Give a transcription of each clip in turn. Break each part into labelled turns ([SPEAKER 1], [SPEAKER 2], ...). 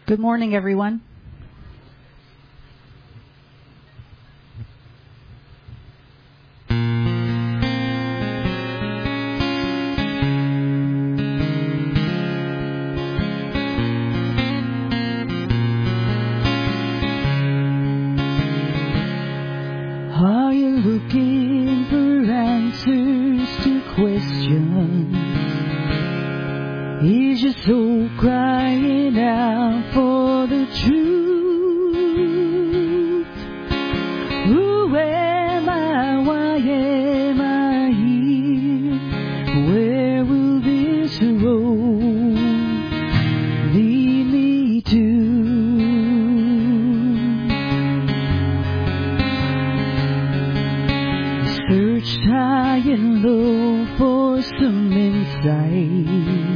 [SPEAKER 1] Good morning, everyone. Are you looking for answers to questions? Is your soul crying out for the truth? Who am I? Why am I here? Where will this road lead me to? Searched high and low for some insight.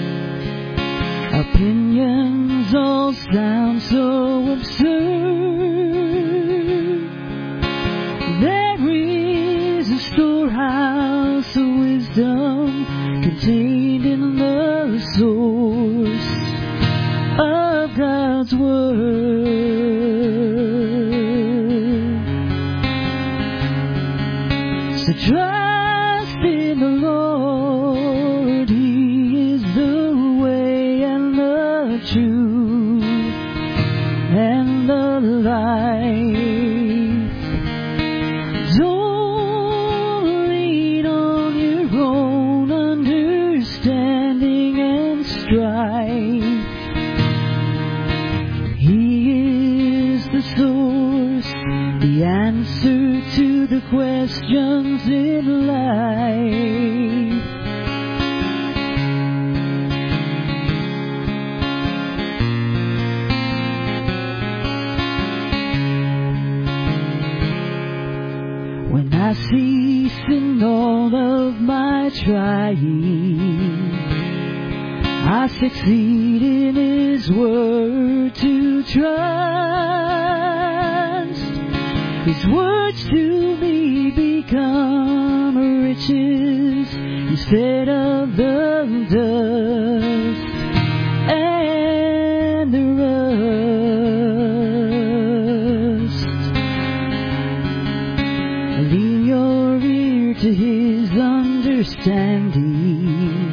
[SPEAKER 1] Opinions all sound so absurd. There is a storehouse of wisdom contained in the source of God's Word. So trust in the Lord, He is the way and the truth and the life. Don't lean on your own understanding and strife. He is the source, the answer to the questions in life. When I cease in all of my trying, I succeed in His Word to trust. His words to me become riches instead of the dust and the rust. Lean your ear to His understanding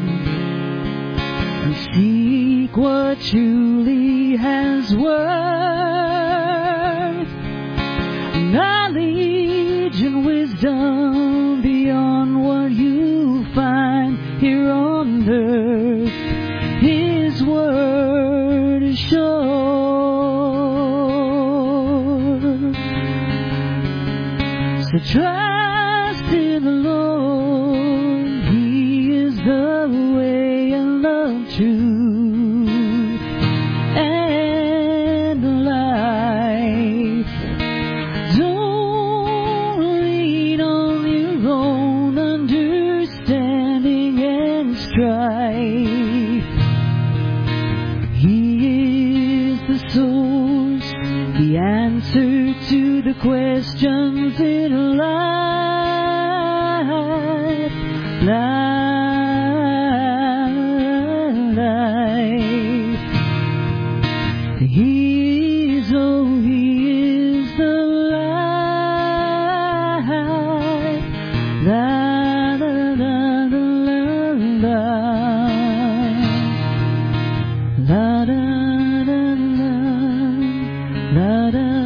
[SPEAKER 1] and seek what truly has worth. Knowledge and wisdom beyond what you find here on earth. His Word is sure. So trust in the Lord, He is the way and the truth and the life. Don't lean on your own understanding and strife. He is the source, the answer to the questions in life. He is, oh, He is the life. La, la, la, la, la, la, la, la, la, la, la.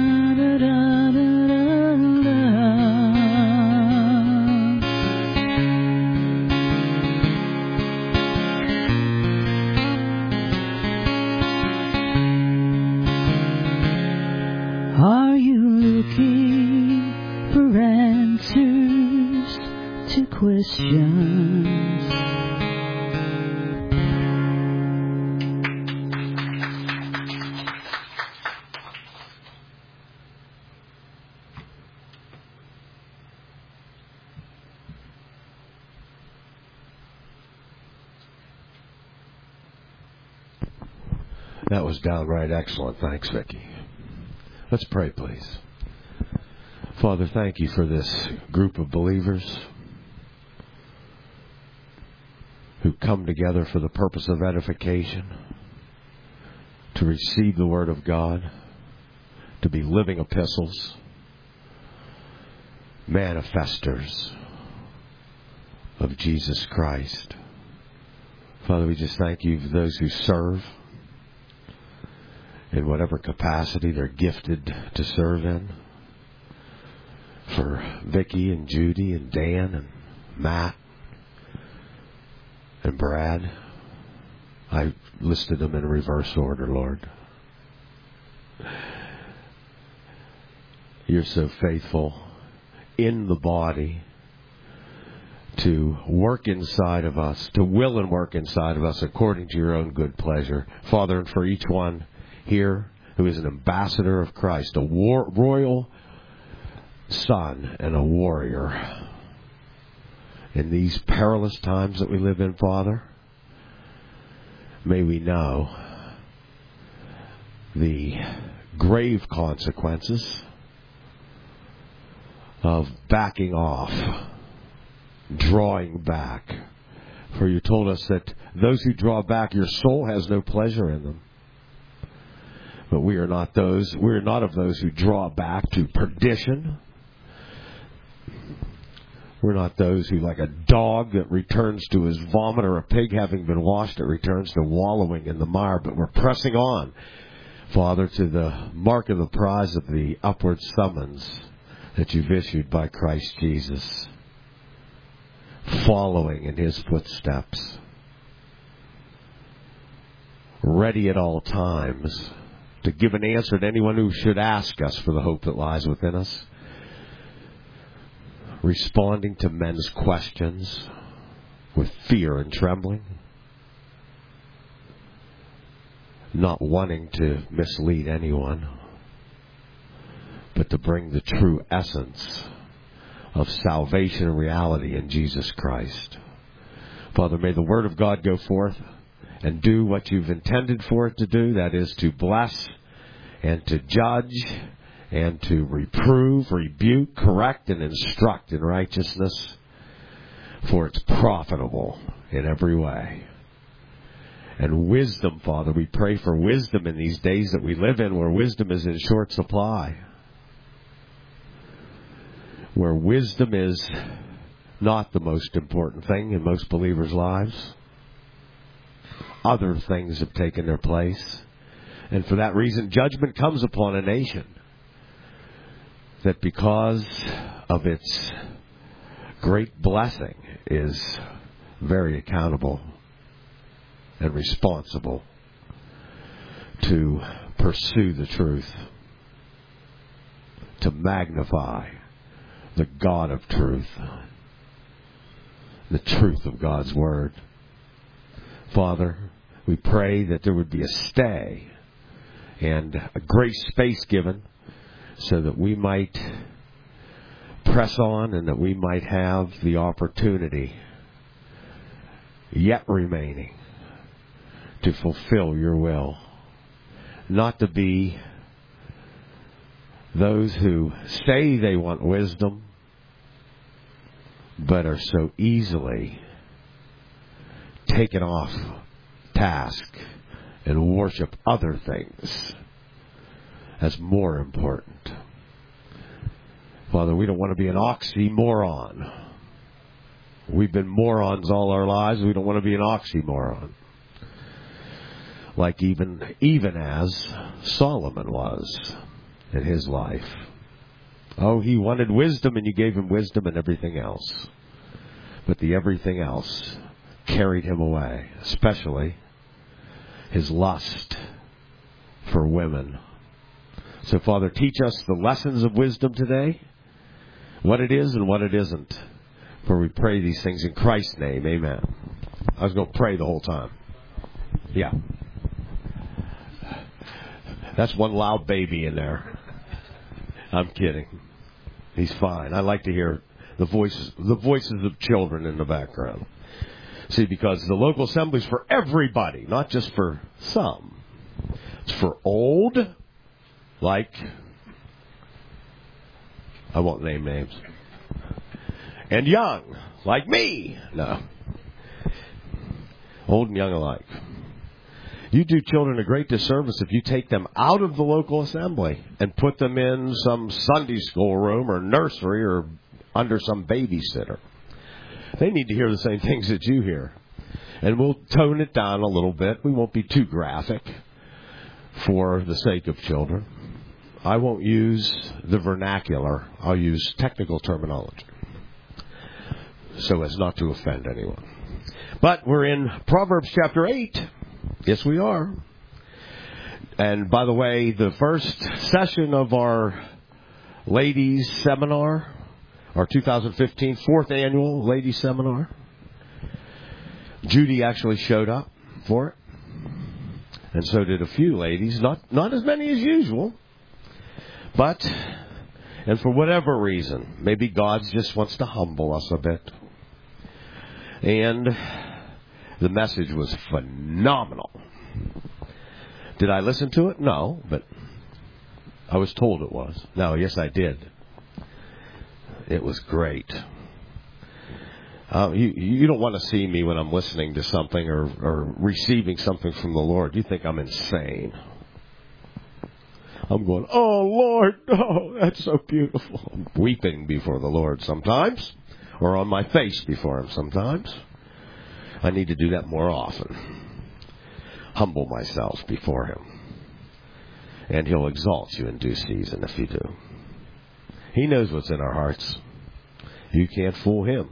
[SPEAKER 1] Are you looking for answers to questions?
[SPEAKER 2] That was downright excellent. Thanks, Vicki. Let's pray, please. Father, thank you for this group of believers who come together for the purpose of edification, to receive the Word of God, to be living epistles, manifestors of Jesus Christ. Father, we just thank you for those who serve in whatever capacity they're gifted to serve in. For Vicki and Judy and Dan and Matt and Brad. I listed them in reverse order, Lord. You're so faithful in the body to work inside of us, to will and work inside of us according to your own good pleasure. Father, and for each one here who is an ambassador of Christ, a royal son and a warrior in these perilous times that we live in, Father, may we know the grave consequences of backing off, drawing back. For you told us that those who draw back, your soul has no pleasure in them. But we are not of those who draw back to perdition. We're not those who, like a dog that returns to his vomit, or a pig having been washed, that returns to wallowing in the mire. But we're pressing on, Father, to the mark of the prize of the upward summons that you've issued by Christ Jesus, following in his footsteps, ready at all times to give an answer to anyone who should ask us for the hope that lies within us, responding to men's questions with fear and trembling, not wanting to mislead anyone, but to bring the true essence of salvation and reality in Jesus Christ. Father, may the Word of God go forth and do what you've intended for it to do, that is to bless and to judge and to reprove, rebuke, correct, and instruct in righteousness, for it's profitable in every way. And wisdom, Father, we pray for wisdom in these days that we live in, where wisdom is in short supply, where wisdom is not the most important thing in most believers' lives. Other things have taken their place. And for that reason, judgment comes upon a nation that, because of its great blessing, is very accountable and responsible to pursue the truth, to magnify the God of truth, the truth of God's Word. Father, we pray that there would be a stay and a great space given so that we might press on and that we might have the opportunity yet remaining to fulfill your will. Not to be those who say they want wisdom, but are so easily taken off task and worship other things as more important. Father, we don't want to be an oxymoron. We've been morons all our lives. We don't want to be an oxymoron. Like even as Solomon was in his life. Oh, he wanted wisdom, and you gave him wisdom and everything else. But the everything else carried him away, especially his lust for women. So, Father, teach us the lessons of wisdom today, what it is and what it isn't. For we pray these things in Christ's name. Amen. I was going to pray the whole time. Yeah. That's one loud baby in there. I'm kidding. He's fine. I like to hear the voices of children in the background. See, because the local assembly is for everybody, not just for some. It's for old, like, I won't name names, and young, like me. No. Old and young alike. You do children a great disservice if you take them out of the local assembly and put them in some Sunday school room or nursery or under some babysitter. They need to hear the same things that you hear. And we'll tone it down a little bit. We won't be too graphic for the sake of children. I won't use the vernacular. I'll use technical terminology so as not to offend anyone. But we're in Proverbs chapter 8. Yes, we are. And by the way, the first session of our ladies seminar, our 2015 fourth annual ladies seminar, Judy actually showed up for it. And so did a few ladies, not as many as usual. But, and for whatever reason, maybe God just wants to humble us a bit. And the message was phenomenal. Did I listen to it? No, but I was told it was. No, yes, I did. It was great. You don't want to see me when I'm listening to something or receiving something from the Lord. You think I'm insane. I'm going, oh, Lord, oh, that's so beautiful. I'm weeping before the Lord sometimes, or on my face before Him sometimes. I need to do that more often. Humble myself before Him. And He'll exalt you in due season if you do. He knows what's in our hearts. You can't fool Him.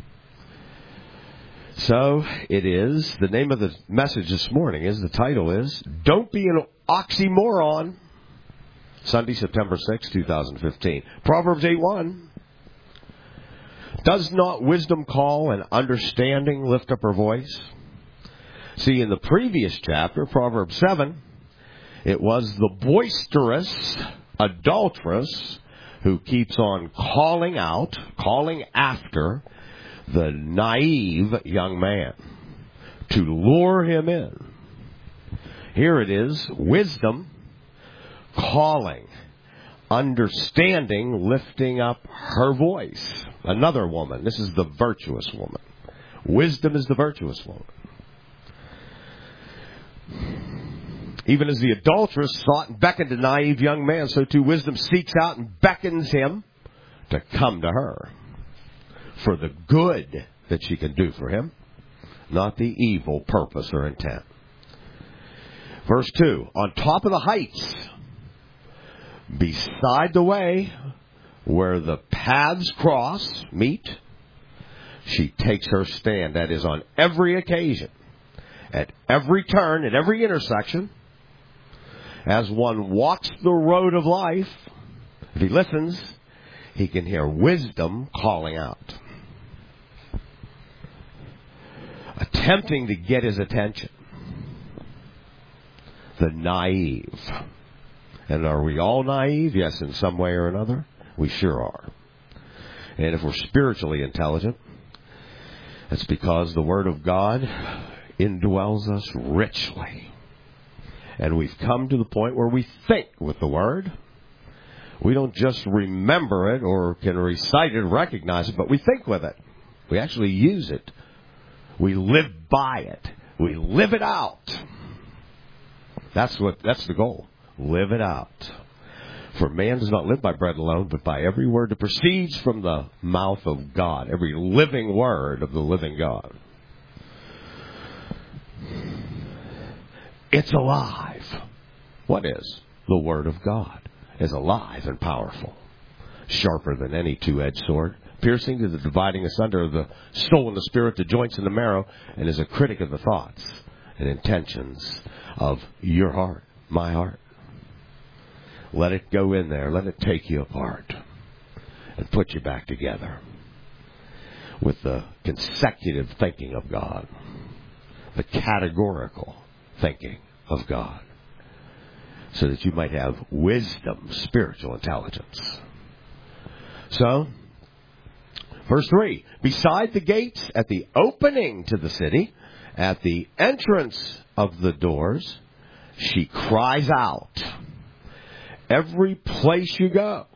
[SPEAKER 2] So it is, the name of the message this morning is, the title is, Don't Be an Oxymoron. Sunday, September 6, 2015. Proverbs 8:1. Does not wisdom call and understanding lift up her voice? See, in the previous chapter, Proverbs 7, it was the boisterous adulteress who keeps on calling after the naive young man to lure him in. Here it is, wisdom calling, understanding, lifting up her voice. Another woman. This is the virtuous woman. Wisdom is the virtuous woman. Even as the adulteress sought and beckoned a naive young man, so too wisdom seeks out and beckons him to come to her for the good that she can do for him, not the evil purpose or intent. Verse 2, on top of the heights, beside the way where the paths meet, she takes her stand. That is on every occasion, at every turn, at every intersection. As one walks the road of life, if he listens, he can hear wisdom calling out, attempting to get his attention. The naive. And are we all naive? Yes, in some way or another. We sure are. And if we're spiritually intelligent, it's because the Word of God indwells us richly. And we've come to the point where we think with the Word. We don't just remember it or can recite it, recognize it, but we think with it. We actually use it. We live by it. We live it out. That's the goal. Live it out. For man does not live by bread alone, but by every word that proceeds from the mouth of God. Every living word of the living God. It's alive. What is? The Word of God is alive and powerful. Sharper than any two-edged sword. Piercing to the dividing asunder of the soul and the spirit, the joints and the marrow, and is a critic of the thoughts and intentions of your heart, my heart. Let it go in there. Let it take you apart and put you back together with the consecutive thinking of God, the categorical thinking of God, so that you might have wisdom, spiritual intelligence. So, verse 3, beside the gates, at the opening to the city, at the entrance of the doors, she cries out. Every place you go,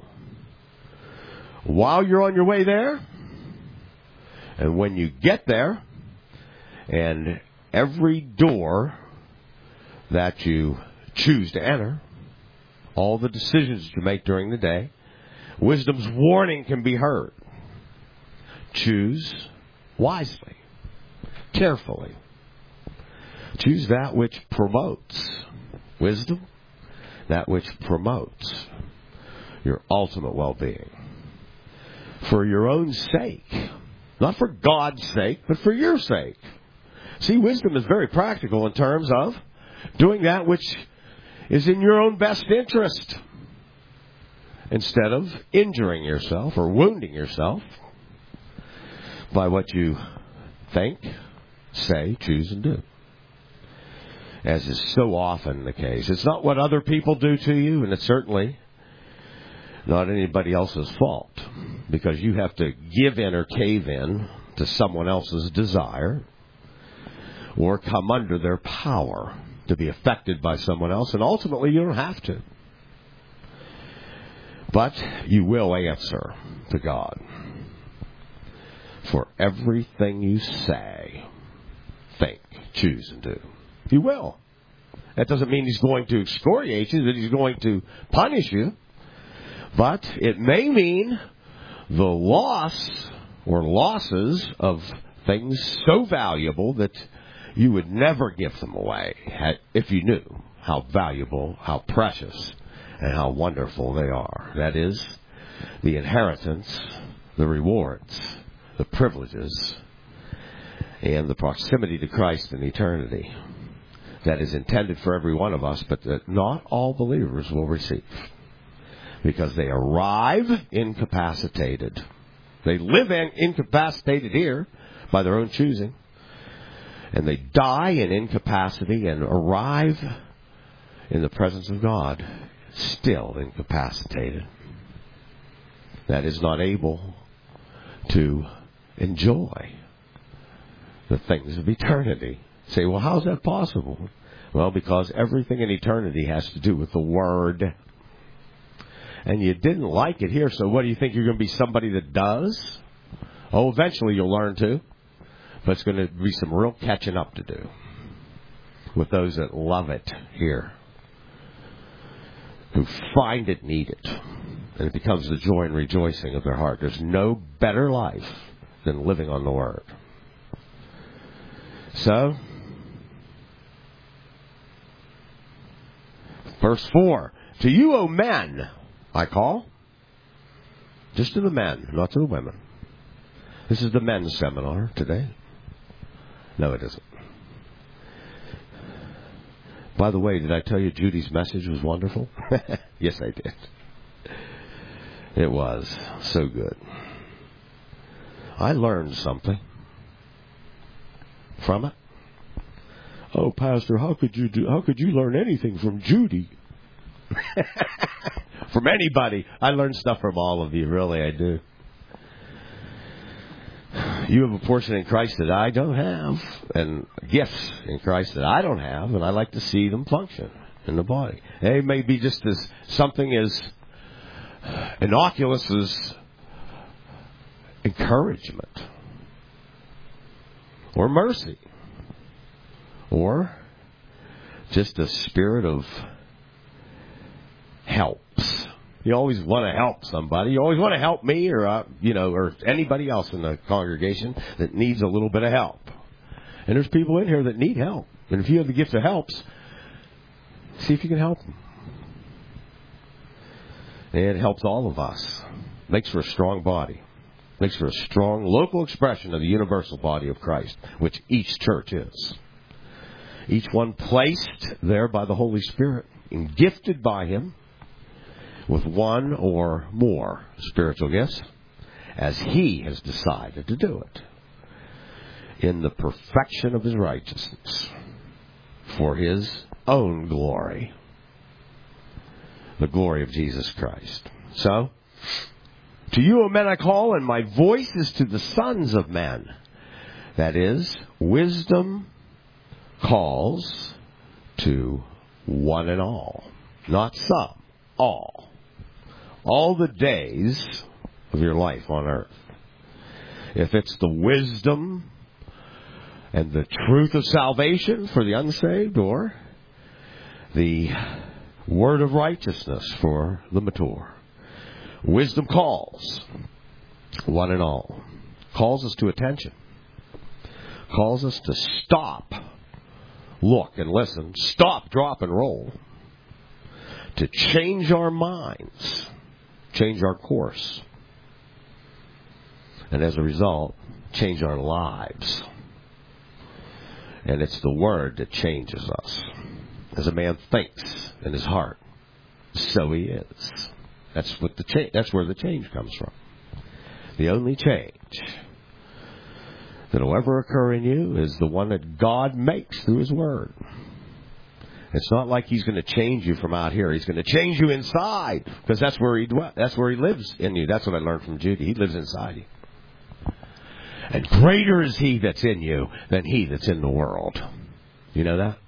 [SPEAKER 2] while you're on your way there, and when you get there, and every door that you choose to enter, all the decisions that you make during the day. Wisdom's warning can be heard. Choose wisely, carefully. Choose that which promotes wisdom, that which promotes your ultimate well-being. For your own sake. Not for God's sake, but for your sake. See, wisdom is very practical in terms of doing that which is in your own best interest, instead of injuring yourself or wounding yourself by what you think, say, choose, and do. As is so often the case. It's not what other people do to you, and it's certainly not anybody else's fault, because you have to give in or cave in to someone else's desire or come under their power to be affected by someone else, and ultimately you don't have to. But you will answer to God for everything you say, think, choose, and do. You will. That doesn't mean He's going to excoriate you, that He's going to punish you. But it may mean the loss or losses of things so valuable that you would never give them away if you knew how valuable, how precious, and how wonderful they are. That is, the inheritance, the rewards, the privileges, and the proximity to Christ in eternity that is intended for every one of us, but that not all believers will receive. Because they arrive incapacitated. They live incapacitated here by their own choosing. And they die in incapacity and arrive in the presence of God still incapacitated. That is, not able to enjoy the things of eternity. Say, well, how's that possible? Well, because everything in eternity has to do with the Word. And you didn't like it here, so what do you think? You're going to be somebody that does? Oh, eventually you'll learn to. But it's going to be some real catching up to do with those that love it here, who find it needed. And it becomes the joy and rejoicing of their heart. There's no better life than living on the Word. So, verse 4. To you, O men, I call. Just to the men, not to the women. This is the men's seminar today. No, it isn't. By the way, did I tell you Judy's message was wonderful? Yes, I did. It was so good. I learned something from it. Oh, Pastor, how could you learn anything from Judy? From anybody. I learn stuff from all of you. Really, I do. You have a portion in Christ that I don't have, and gifts in Christ that I don't have, and I like to see them function in the body. They may be just as something as innocuous as encouragement, or mercy, or just a spirit of helps. You always want to help somebody. You always want to help me or or anybody else in the congregation that needs a little bit of help. And there's people in here that need help. And if you have the gift of helps, see if you can help them. And it helps all of us. Makes for a strong body. Makes for a strong local expression of the universal body of Christ, which each church is. Each one placed there by the Holy Spirit and gifted by Him with one or more spiritual gifts, as He has decided to do it, in the perfection of His righteousness, for His own glory, the glory of Jesus Christ. So, to you, O men, I call, and my voice is to the sons of men. That is, wisdom calls to one and all, not some, all. All the days of your life on earth. If it's the wisdom and the truth of salvation for the unsaved, or the word of righteousness for the mature. Wisdom calls one and all. Calls us to attention. Calls us to stop, look and listen, stop, drop, and roll. To change our minds, change our course. And as a result, change our lives. And it's the word that changes us. As a man thinks in his heart, so he is. That's where the change comes from. The only change that will ever occur in you is the one that God makes through his word. It's not like he's going to change you from out here. He's going to change you inside, because that's where he dwells. That's where he lives in you. That's what I learned from Judy. He lives inside you. And greater is he that's in you than he that's in the world. You know that?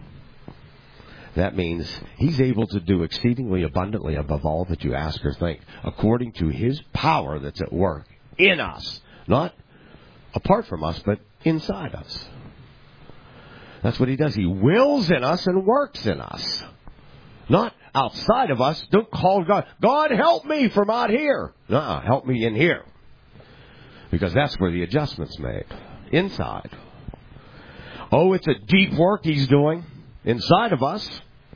[SPEAKER 2] That means he's able to do exceedingly abundantly above all that you ask or think, according to his power that's at work in us. Not apart from us, but inside us. That's what he does. He wills in us and works in us. Not outside of us. Don't call God, God, help me from out here. No, help me in here. Because that's where the adjustment's made. Inside. Oh, it's a deep work he's doing inside of us.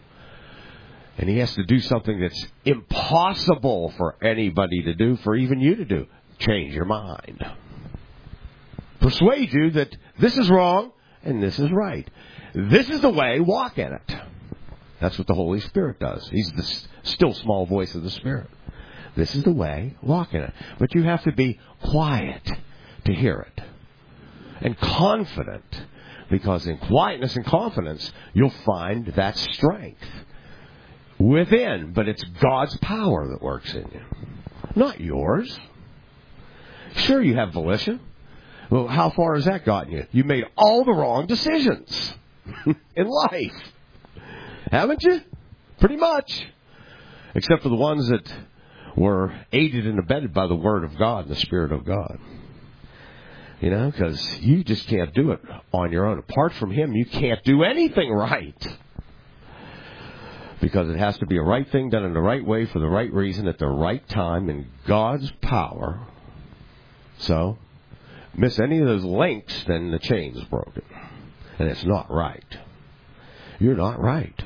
[SPEAKER 2] And he has to do something that's impossible for anybody to do, for even you to do. Change your mind. Persuade you that this is wrong and this is right. This is the way, walk in it. That's what the Holy Spirit does. He's the still small voice of the Spirit. This is the way, walk in it. But you have to be quiet to hear it. And confident. Because in quietness and confidence, you'll find that strength within. But it's God's power that works in you. Not yours. Sure, you have volition. Well, how far has that gotten you? You made all the wrong decisions in life. Haven't you? Pretty much. Except for the ones that were aided and abetted by the Word of God and the Spirit of God. You know, because you just can't do it on your own. Apart from Him, you can't do anything right. Because it has to be a right thing done in the right way for the right reason at the right time in God's power. So, miss any of those links, then the chain's broken. And it's not right. You're not right.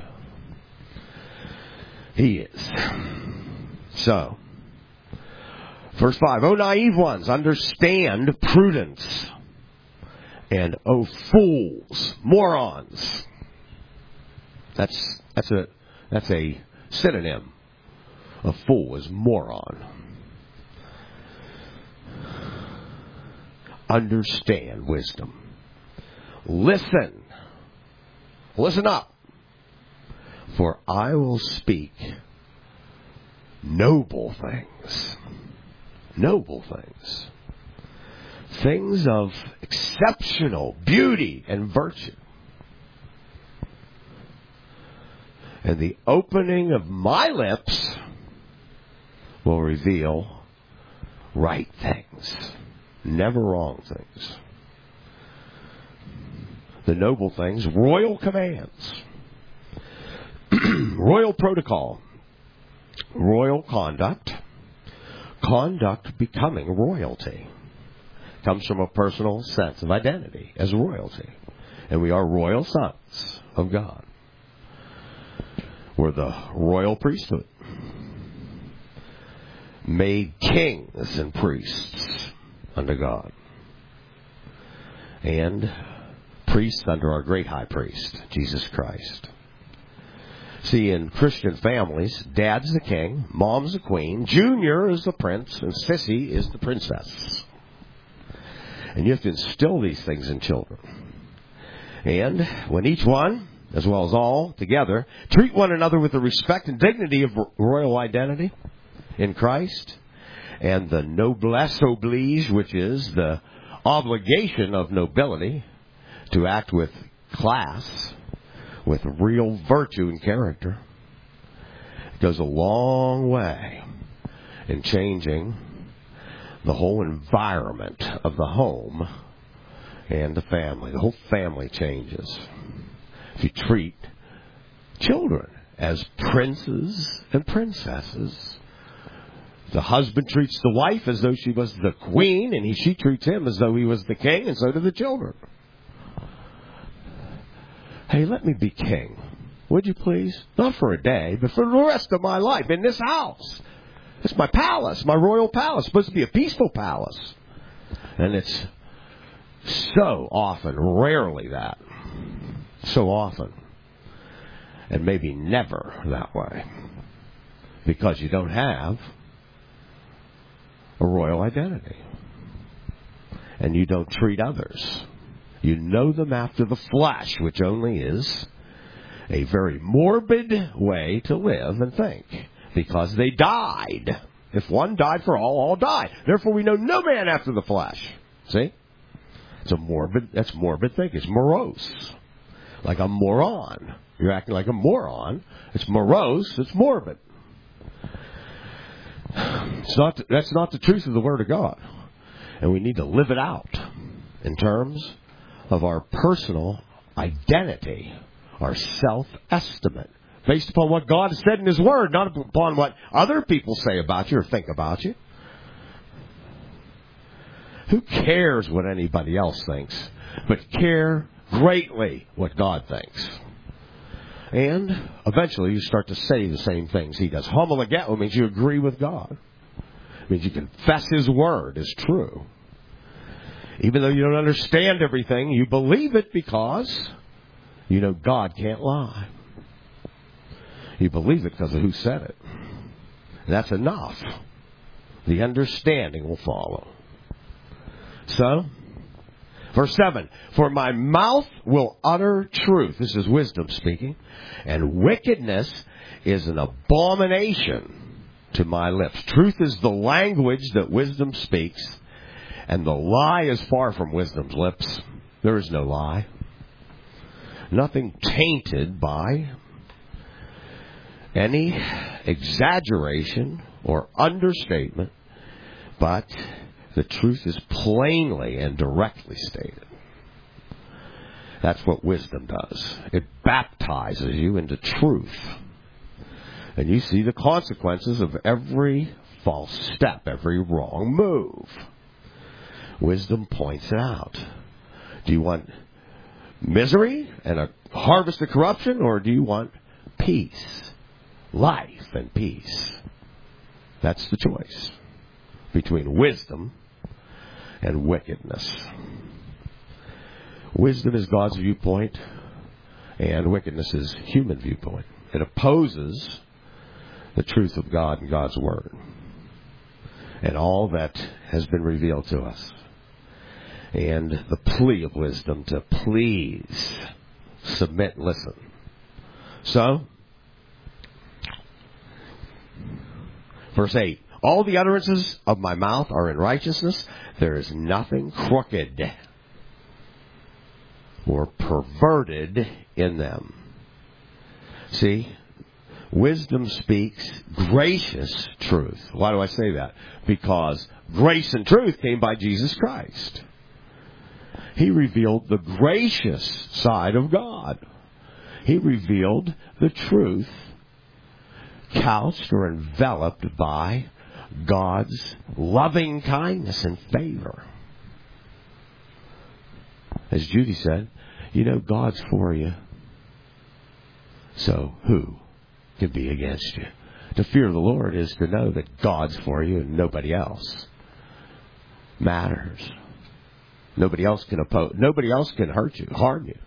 [SPEAKER 2] He is. So, verse 5, O naive ones, understand prudence. And O fools, morons. That's a synonym. A fool is moron. Understand wisdom. Listen. Listen up. For I will speak noble things. Noble things. Things of exceptional beauty and virtue. And the opening of my lips will reveal right things. Never wrong things. The noble things, royal commands. Royal protocol. Royal conduct. Conduct becoming royalty. Comes from a personal sense of identity as royalty. And we are royal sons of God. We're the royal priesthood. Made kings and priests under God. And priests under our great high priest, Jesus Christ. See, in Christian families, Dad's the king, Mom's the queen, Junior is the prince, and Sissy is the princess. And you have to instill these things in children. And when each one, as well as all together, treat one another with the respect and dignity of royal identity in Christ, and the noblesse oblige, which is the obligation of nobility to act with class, with real virtue and character, it goes a long way in changing the whole environment of the home and the family. The whole family changes if you treat children as princes and princesses. The husband treats the wife as though she was the queen, and she treats him as though he was the king, and so do the children. Hey, let me be king. Would you please? Not for a day, but for the rest of my life in this house. It's my palace, my royal palace. It's supposed to be a peaceful palace. And it's so often, rarely that. So often. And maybe never that way. Because you don't have a royal identity. And you don't treat others. You know them after the flesh, which only is a very morbid way to live and think. Because they died. If one died for all die. Therefore we know no man after the flesh. See? That's morbid thinking. It's morose. Like a moron. You're acting like a moron. It's morose. It's morbid. That's not the truth of the Word of God. And we need to live it out in terms of our personal identity, our self-estimate, based upon what God has said in His Word, not upon what other people say about you or think about you. Who cares what anybody else thinks, but care greatly what God thinks. And eventually you start to say the same things He does. Homologeo means you agree with God. It means you confess His Word is true. Even though you don't understand everything, you believe it because you know God can't lie. You believe it because of who said it. And that's enough. The understanding will follow. So, verse 7, for my mouth will utter truth. This is wisdom speaking. And wickedness is an abomination to my lips. Truth is the language that wisdom speaks. And the lie is far from wisdom's lips. There is no lie. Nothing tainted by any exaggeration or understatement, but the truth is plainly and directly stated. That's what wisdom does. It baptizes you into truth. And you see the consequences of every false step, every wrong move. Wisdom points it out. Do you want misery and a harvest of corruption, or do you want peace, life and peace? That's the choice between wisdom and wickedness. Wisdom is God's viewpoint, and wickedness is human viewpoint. It opposes the truth of God and God's Word and all that has been revealed to us. And the plea of wisdom to please submit and listen. So, verse 8, all the utterances of my mouth are in righteousness. There is nothing crooked or perverted in them. See, wisdom speaks gracious truth. Why do I say that? Because grace and truth came by Jesus Christ. He revealed the gracious side of God. He revealed the truth couched or enveloped by God's loving kindness and favor. As Judy said, you know God's for you. So who can be against you? To fear the Lord is to know that God's for you and nobody else matters. Nobody else can oppose. Nobody else can hurt you, harm you.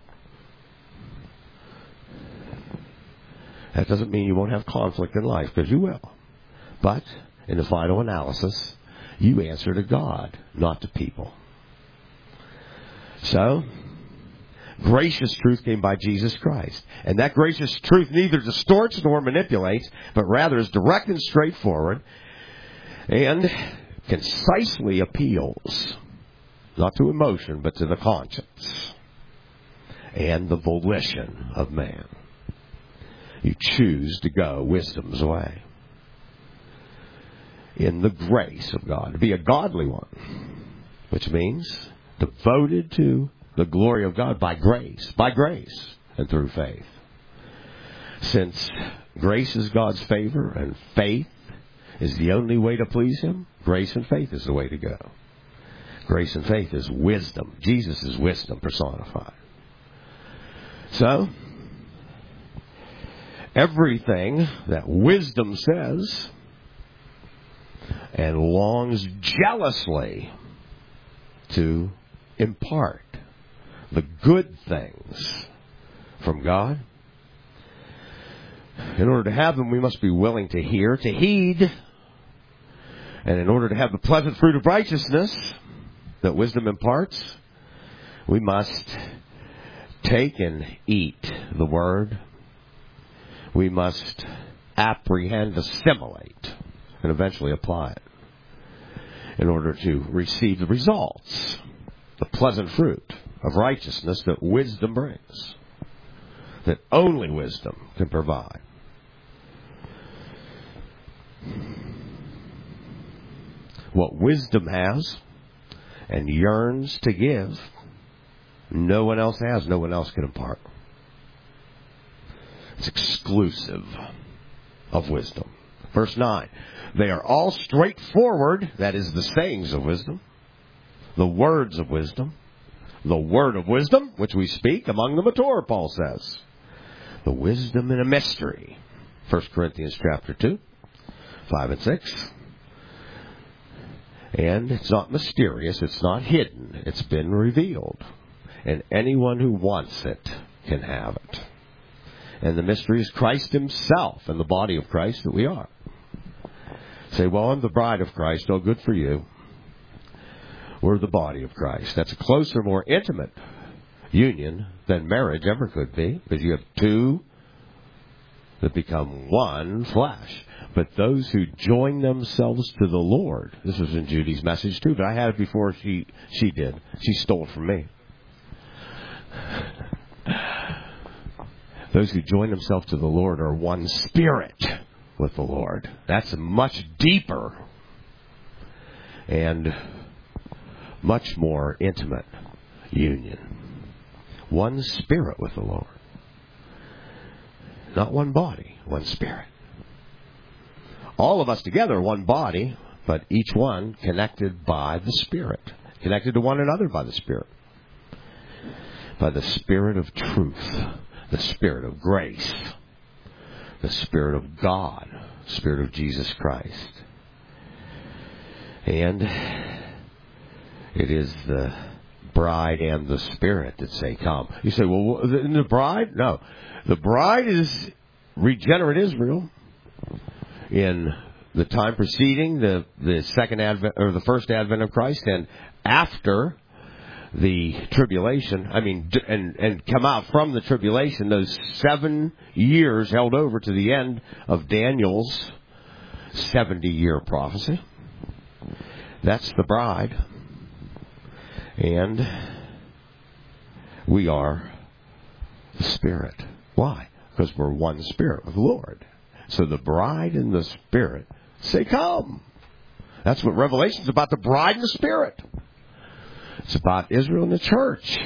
[SPEAKER 2] That doesn't mean you won't have conflict in life, because you will. But in the final analysis, you answer to God, not to people. So, gracious truth came by Jesus Christ. And that gracious truth neither distorts nor manipulates, but rather is direct and straightforward and concisely appeals, not to emotion, but to the conscience and the volition of man. You choose to go wisdom's way in the grace of God, to be a godly one, which means devoted to the glory of God by grace and through faith. Since grace is God's favor and faith is the only way to please Him, grace and faith is the way to go. Grace and faith is wisdom. Jesus is wisdom personified. So, everything that wisdom says and longs jealously to impart the good things from God, in order to have them, we must be willing to hear, to heed. And in order to have the pleasant fruit of righteousness that wisdom imparts, we must take and eat the Word. We must apprehend, assimilate, and eventually apply it in order to receive the results, the pleasant fruit of righteousness that wisdom brings, that only wisdom can provide. What wisdom has and yearns to give, no one else has, no one else can impart. It's exclusive of wisdom. Verse 9, they are all straightforward, that is the sayings of wisdom, the words of wisdom, the word of wisdom, which we speak among the mature, Paul says. The wisdom in a mystery. 1 Corinthians chapter 2, 5 and 6. And it's not mysterious, it's not hidden, it's been revealed. And anyone who wants it can have it. And the mystery is Christ Himself and the body of Christ that we are. Say, well, I'm the bride of Christ. Oh, good for you. We're the body of Christ. That's a closer, more intimate union than marriage ever could be, because you have two that become one flesh. But those who join themselves to the Lord, this was in Judy's message too, but I had it before she did. She stole it from me. Those who join themselves to the Lord are one spirit with the Lord. That's a much deeper and much more intimate union. One spirit with the Lord. Not one body, one spirit. All of us together, one body, but each one connected by the Spirit. Connected to one another by the Spirit. By the Spirit of truth. The Spirit of grace. The Spirit of God. Spirit of Jesus Christ. And it is the bride and the Spirit that say, come. You say, well, the bride? No. The bride is regenerate Israel. In the time preceding the second advent or the first advent of Christ, and after the tribulation, and come out from the tribulation, those 7 years held over to the end of Daniel's 70-year prophecy. That's the bride. And we are the Spirit. Why? Because we're one spirit with the Lord. So the bride and the Spirit say, come. That's what Revelation is about, the bride and the Spirit. It's about Israel and the church.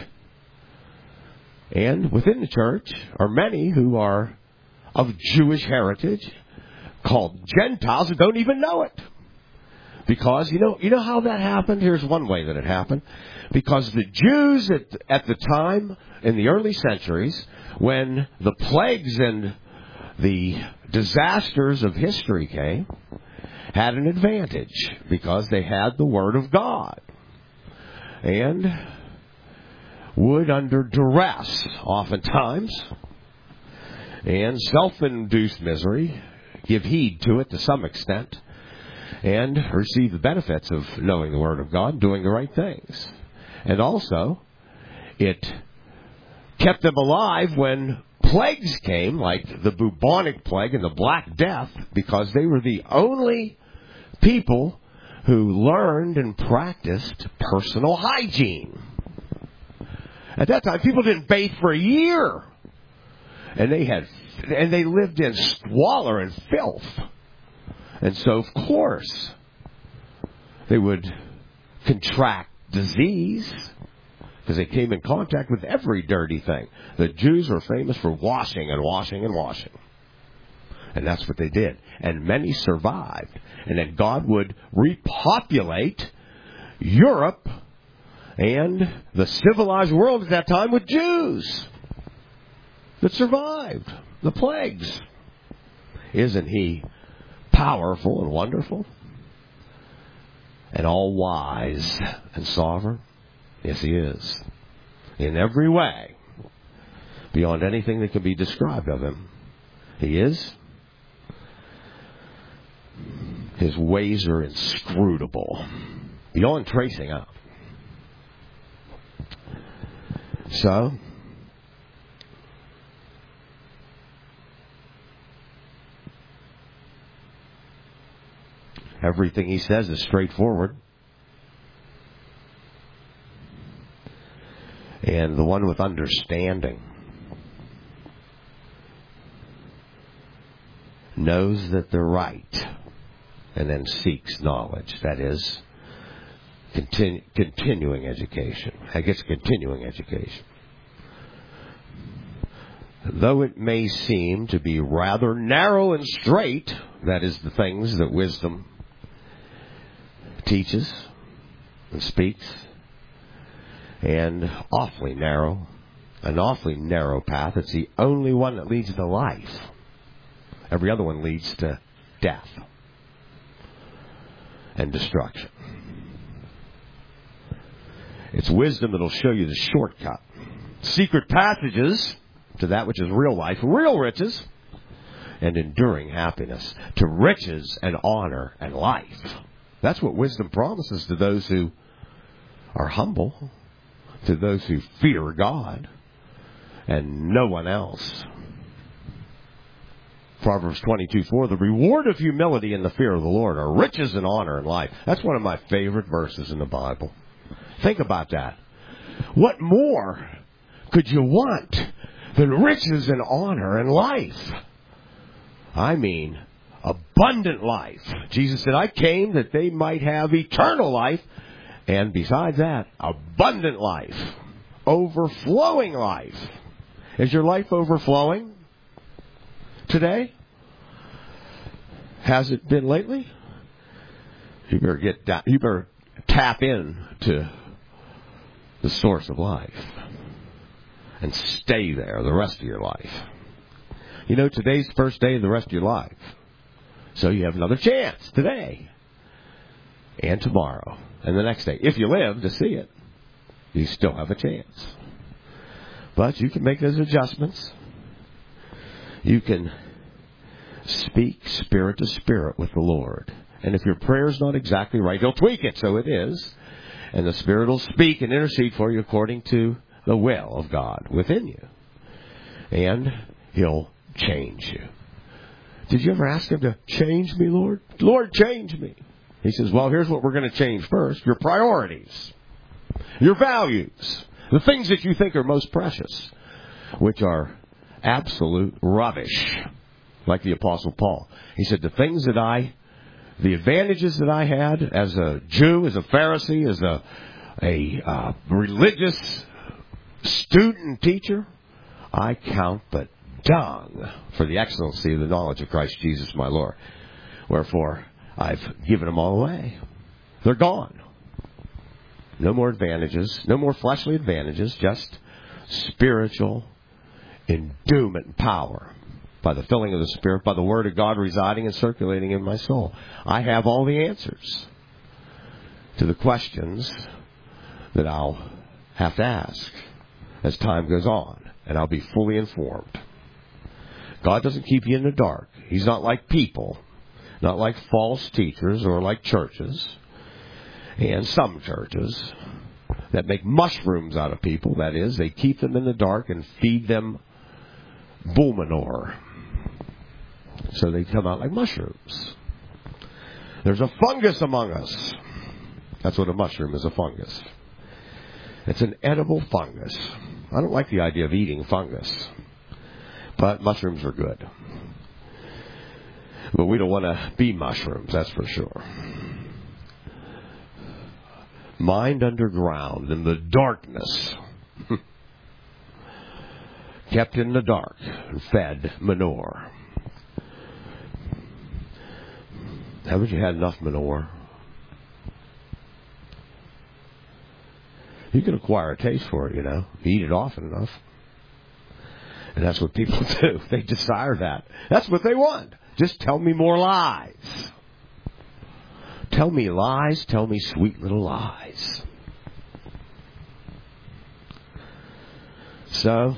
[SPEAKER 2] And within the church are many who are of Jewish heritage, called Gentiles, who don't even know it. Because, you know how that happened? Here's one way that it happened. Because the Jews at the time, in the early centuries, when the plagues and the disasters of history came, had an advantage because they had the Word of God and would, under duress oftentimes and self-induced misery, give heed to it to some extent and receive the benefits of knowing the Word of God, doing the right things. And also, it kept them alive when plagues came, like the bubonic plague and the Black Death, because they were the only people who learned and practiced personal hygiene. At that time, people didn't bathe for a year. And they lived in squalor and filth. And so, of course, they would contract disease, because they came in contact with every dirty thing. The Jews were famous for washing and washing and washing. And that's what they did. And many survived. And then God would repopulate Europe and the civilized world at that time with Jews that survived the plagues. Isn't He powerful and wonderful? And all wise and sovereign? Yes, He is. In every way. Beyond anything that can be described of Him. He is. His ways are inscrutable. Beyond tracing out. So, everything He says is straightforward. And the one with understanding knows that they're right and then seeks knowledge. That is, continuing education. I guess continuing education. Though it may seem to be rather narrow and straight, that is the things that wisdom teaches and speaks, and an awfully narrow path. It's the only one that leads to life. Every other one leads to death and destruction. It's wisdom that'll show you the shortcut. Secret passages to that which is real life, real riches, and enduring happiness, to riches and honor and life. That's what wisdom promises to those who are humble, to those who fear God, and no one else. Proverbs 22:4, the reward of humility and the fear of the Lord are riches and honor and life. That's one of my favorite verses in the Bible. Think about that. What more could you want than riches and honor and life? I mean, abundant life. Jesus said, I came that they might have eternal life. And besides that, abundant life. Overflowing life. Is your life overflowing today? Has it been lately? You better tap in to the source of life and stay there the rest of your life. You know, today's the first day of the rest of your life. So you have another chance today and tomorrow and the next day. If you live to see it, you still have a chance. But you can make those adjustments. You can speak spirit to spirit with the Lord. And if your prayer is not exactly right, He'll tweak it so it is. And the Spirit will speak and intercede for you according to the will of God within you. And He'll change you. Did you ever ask Him to change me, Lord? Lord, change me. He says, well, here's what we're going to change first. Your priorities. Your values. The things that you think are most precious. Which are absolute rubbish. Like the Apostle Paul. He said, the advantages that I had as a Jew, as a Pharisee, as a religious student and teacher, I count but dung for the excellency of the knowledge of Christ Jesus my Lord. Wherefore, I've given them all away. They're gone. No more advantages, no more fleshly advantages, just spiritual endowment and power. By the filling of the Spirit, by the Word of God residing and circulating in my soul. I have all the answers to the questions that I'll have to ask as time goes on. And I'll be fully informed. God doesn't keep you in the dark. He's not like people. Not like false teachers or like churches. And some churches that make mushrooms out of people. That is, they keep them in the dark and feed them bull manure. So they come out like mushrooms. There's a fungus among us. That's what a mushroom is, a fungus. It's an edible fungus. I don't like the idea of eating fungus. But mushrooms are good. But we don't want to be mushrooms, that's for sure. mined underground in the darkness, kept in the dark, and fed manure. Haven't you had enough manure? You can acquire a taste for it, you know. You eat it often enough. And that's what people do. They desire that. That's what they want. Just tell me more lies. Tell me lies. Tell me sweet little lies. So,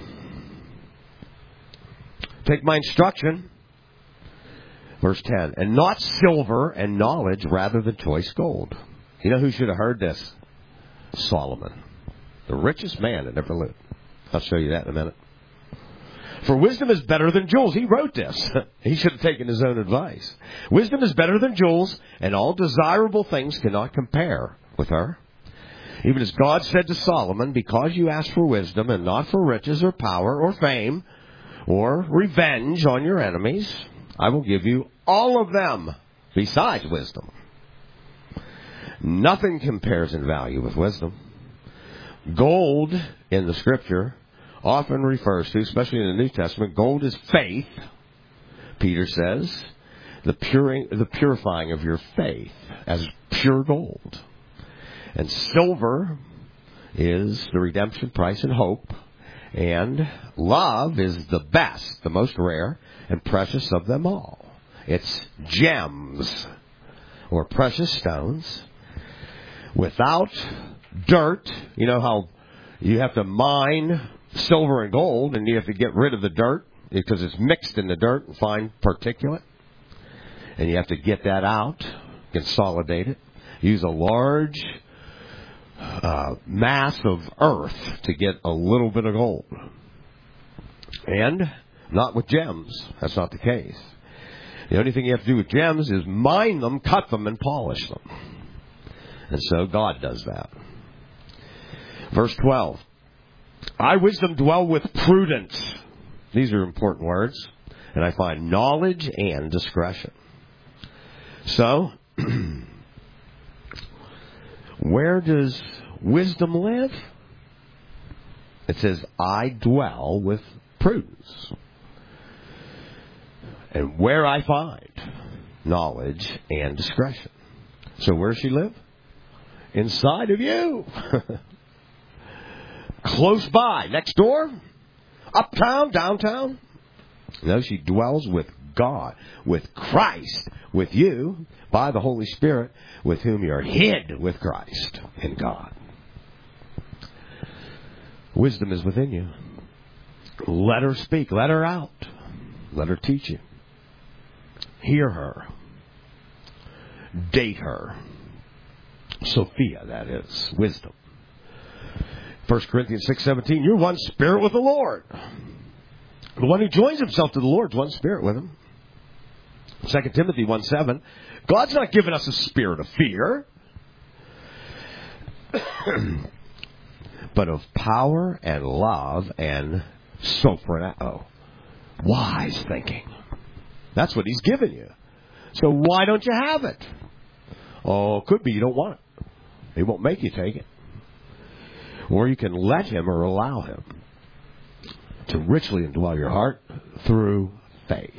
[SPEAKER 2] take my instruction. Verse 10. And not silver and knowledge rather than choice gold. You know who should have heard this? Solomon. The richest man that ever lived. I'll show you that in a minute. For wisdom is better than jewels. He wrote this. He should have taken his own advice. Wisdom is better than jewels, and all desirable things cannot compare with her. Even as God said to Solomon, because you ask for wisdom and not for riches or power or fame or revenge on your enemies, I will give you all of them besides wisdom. Nothing compares in value with wisdom. Gold in the Scripture often refers to, especially in the New Testament, gold is faith, Peter says, the purifying of your faith as pure gold. And silver is the redemption price and hope. And love is the best, the most rare and precious of them all. It's gems or precious stones without dirt. You know how you have to mine silver and gold, and you have to get rid of the dirt because it's mixed in the dirt and fine particulate. And you have to get that out, consolidate it, use a large mass of earth to get a little bit of gold. And not with gems. That's not the case. The only thing you have to do with gems is mine them, cut them, and polish them. And so God does that. Verse 12. I, wisdom, dwell with prudence. These are important words. And I find knowledge and discretion. So, where does wisdom live? It says, I dwell with prudence. And where I find knowledge and discretion. So where does she live? Inside of you. Close by. Next door? Uptown? Downtown? No, she dwells with God, with Christ, with you, by the Holy Spirit, with whom you are hid with Christ in God. Wisdom is within you. Let her speak. Let her out. Let her teach you. Hear her. Date her. Sophia, that is. Wisdom. 1 Corinthians 6:17, you're one spirit with the Lord. The one who joins himself to the Lord is one spirit with him. 2 Timothy 1:7, God's not given us a spirit of fear, but of power and love and sophronao, wise thinking. That's what he's given you. So why don't you have it? Oh, it could be you don't want it. He won't make you take it. Or you can let him or allow him to richly indwell your heart through faith.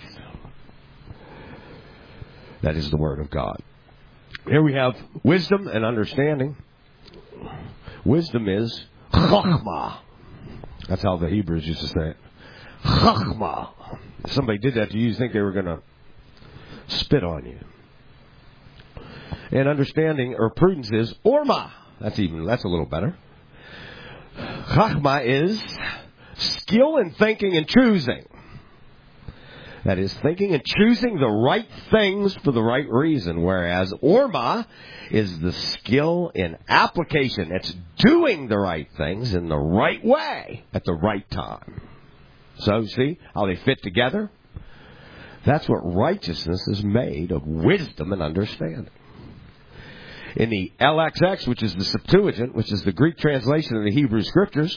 [SPEAKER 2] That is the Word of God. Here we have wisdom and understanding. Wisdom is chachma. That's how the Hebrews used to say it. Chachma. If somebody did that to you, you think they were going to spit on you. And understanding or prudence is orma. That's a little better. Chachma is skill in thinking and choosing. That is, thinking and choosing the right things for the right reason. Whereas orma is the skill in application. It's doing the right things in the right way at the right time. So, see how they fit together? That's what righteousness is made of, wisdom and understanding. In the LXX, which is the Septuagint, which is the Greek translation of the Hebrew Scriptures,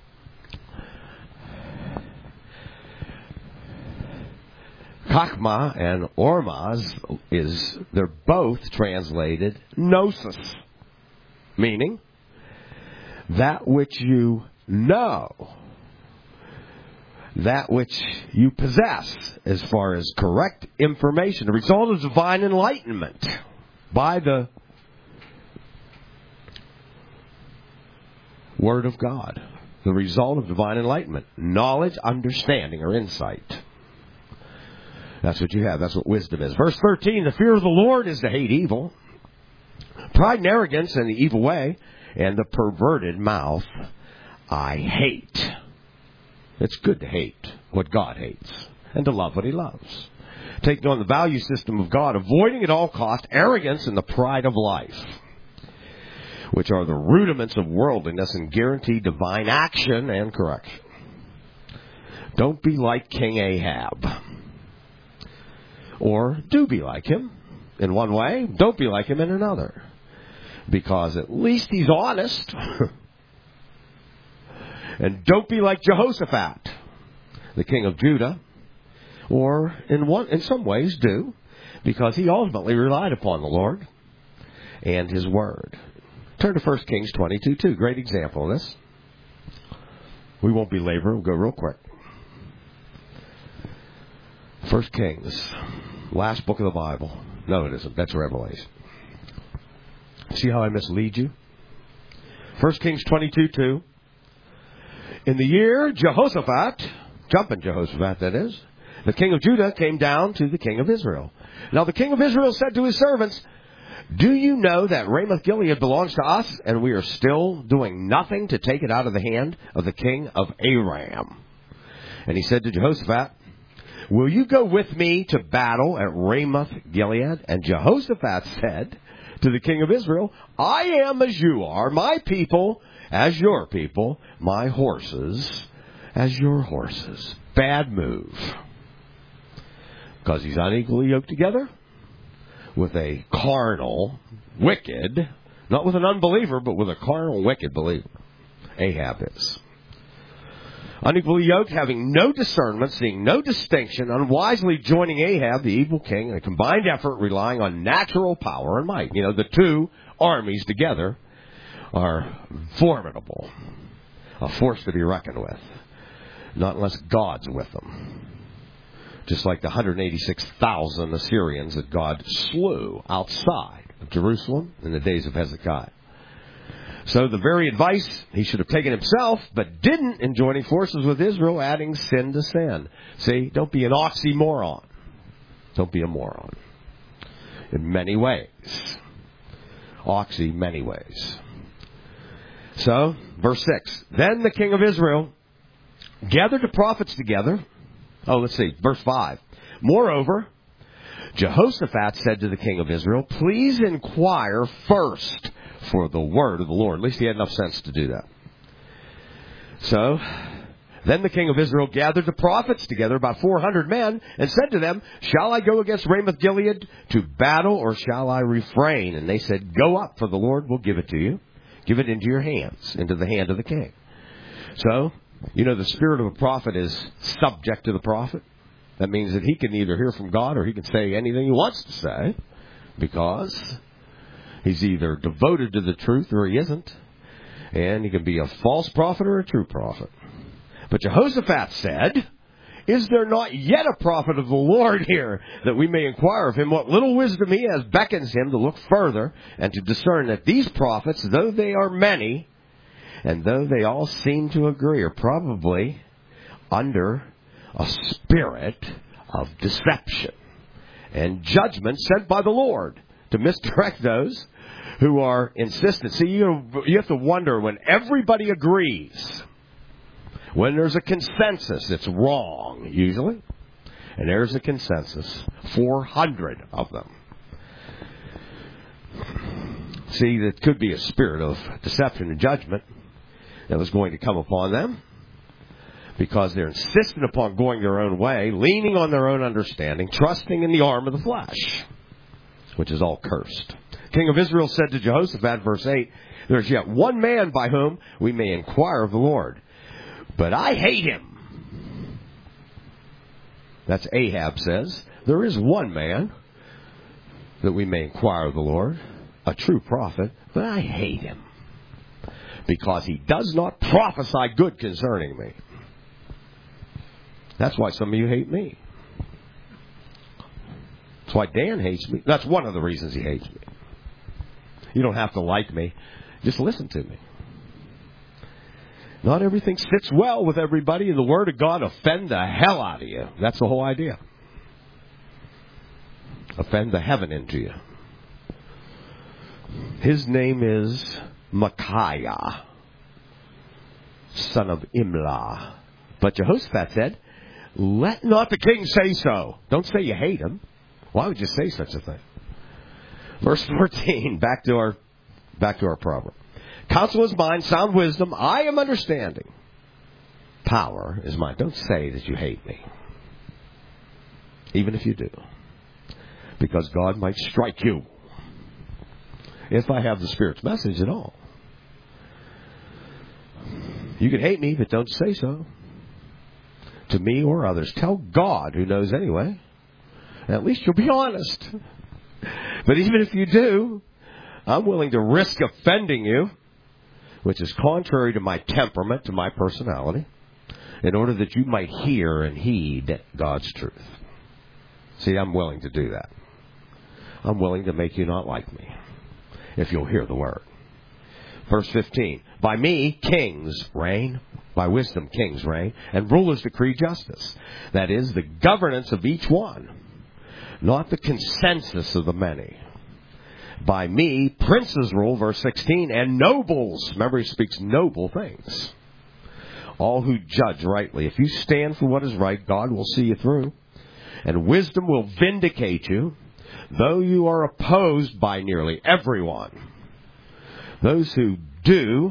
[SPEAKER 2] Chachma and Ormaz they're both translated gnosis. Meaning, that which you know, that which you possess as far as correct information, the result of divine enlightenment by the Word of God. The result of divine enlightenment. Knowledge, understanding, or insight. That's what you have. That's what wisdom is. Verse 13, the fear of the Lord is to hate evil, pride and arrogance and the evil way, and the perverted mouth I hate. It's good to hate what God hates and to love what He loves. Taking on the value system of God, avoiding at all cost arrogance and the pride of life, which are the rudiments of worldliness and guarantee divine action and correction. Don't be like King Ahab. Or do be like him in one way, don't be like him in another. Because at least he's honest. And don't be like Jehoshaphat, the king of Judah. Or in some ways do, because he ultimately relied upon the Lord and His Word. Turn to 1 Kings 22:2. Great example of this. We won't belabor. We'll go real quick. 1 Kings, last book of the Bible. No, it isn't. That's Revelation. See how I mislead you? 1 Kings 22:2. In the year Jehoshaphat, jumping Jehoshaphat that is, the king of Judah came down to the king of Israel. Now the king of Israel said to his servants, do you know that Ramoth-Gilead belongs to us, and we are still doing nothing to take it out of the hand of the king of Aram? And he said to Jehoshaphat, will you go with me to battle at Ramoth-Gilead? And Jehoshaphat said to the king of Israel, I am as you are, my people as your people, my horses as your horses. Bad move. Because he's unequally yoked together with a carnal, wicked, not with an unbeliever, but with a carnal, wicked believer. Ahab is. Unequally yoked, having no discernment, seeing no distinction, unwisely joining Ahab, the evil king, in a combined effort relying on natural power and might. You know, the two armies together are formidable, a force to be reckoned with, not unless God's with them. Just like the 186,000 Assyrians that God slew outside of Jerusalem in the days of Hezekiah. So the very advice he should have taken himself, but didn't in joining forces with Israel, adding sin to sin. See, don't be an oxymoron. Don't be a moron. In many ways. Oxy, many ways. So, verse 6. Then the king of Israel gathered the prophets together. Oh, let's see. Verse 5. Moreover, Jehoshaphat said to the king of Israel, please inquire first for the word of the Lord. At least he had enough sense to do that. So, then the king of Israel gathered the prophets together, about 400 men, and said to them, shall I go against Ramoth-Gilead to battle, or shall I refrain? And they said, go up, for the Lord will give it to you. Give it into your hands, into the hand of the king. So, you know, the spirit of a prophet is subject to the prophet. That means that he can either hear from God or he can say anything he wants to say, because he's either devoted to the truth or he isn't. And he can be a false prophet or a true prophet. But Jehoshaphat said, is there not yet a prophet of the Lord here, that we may inquire of him what little wisdom he has beckons him to look further and to discern that these prophets, though they are many, and though they all seem to agree, are probably under a spirit of deception and judgment sent by the Lord to misdirect those who are insistent. See, you have to wonder, when everybody agrees, when there's a consensus, it's wrong, usually. And there's a consensus, 400 of them. See, that could be a spirit of deception and judgment that was going to come upon them, because they're insistent upon going their own way, leaning on their own understanding, trusting in the arm of the flesh, which is all cursed. King of Israel said to Jehoshaphat, verse 8, there's yet one man by whom we may inquire of the Lord, but I hate him. That's Ahab says. There is one man that we may inquire of the Lord, a true prophet, but I hate him. because he does not prophesy good concerning me. That's why some of you hate me. That's why Dan hates me. That's one of the reasons he hates me. You don't have to like me. Just listen to me. Not everything sits well with everybody, and the Word of God offend the hell out of you. That's the whole idea. Offend the heaven into you. His name is Micaiah, son of Imlah. But Jehoshaphat said, let not the king say so. Don't say you hate him. Why would you say such a thing? Verse 14, back to our proverb. Counsel is mine, sound wisdom, I am understanding. Power is mine. Don't say that you hate me. Even if you do. Because God might strike you. If I have the Spirit's message at all. You can hate me, but don't say so. To me or others. Tell God, who knows anyway. At least you'll be honest. But even if you do, I'm willing to risk offending you, which is contrary to my temperament, to my personality, in order that you might hear and heed God's truth. See, I'm willing to do that. I'm willing to make you not like me, if you'll hear the word. Verse 15, by me kings reign, by wisdom kings reign, and rulers decree justice. That is, the governance of each one, not the consensus of the many. By me, princes rule, verse 16, and nobles. Remember, he speaks noble things. All who judge rightly. If you stand for what is right, God will see you through. And wisdom will vindicate you, though you are opposed by nearly everyone. Those who do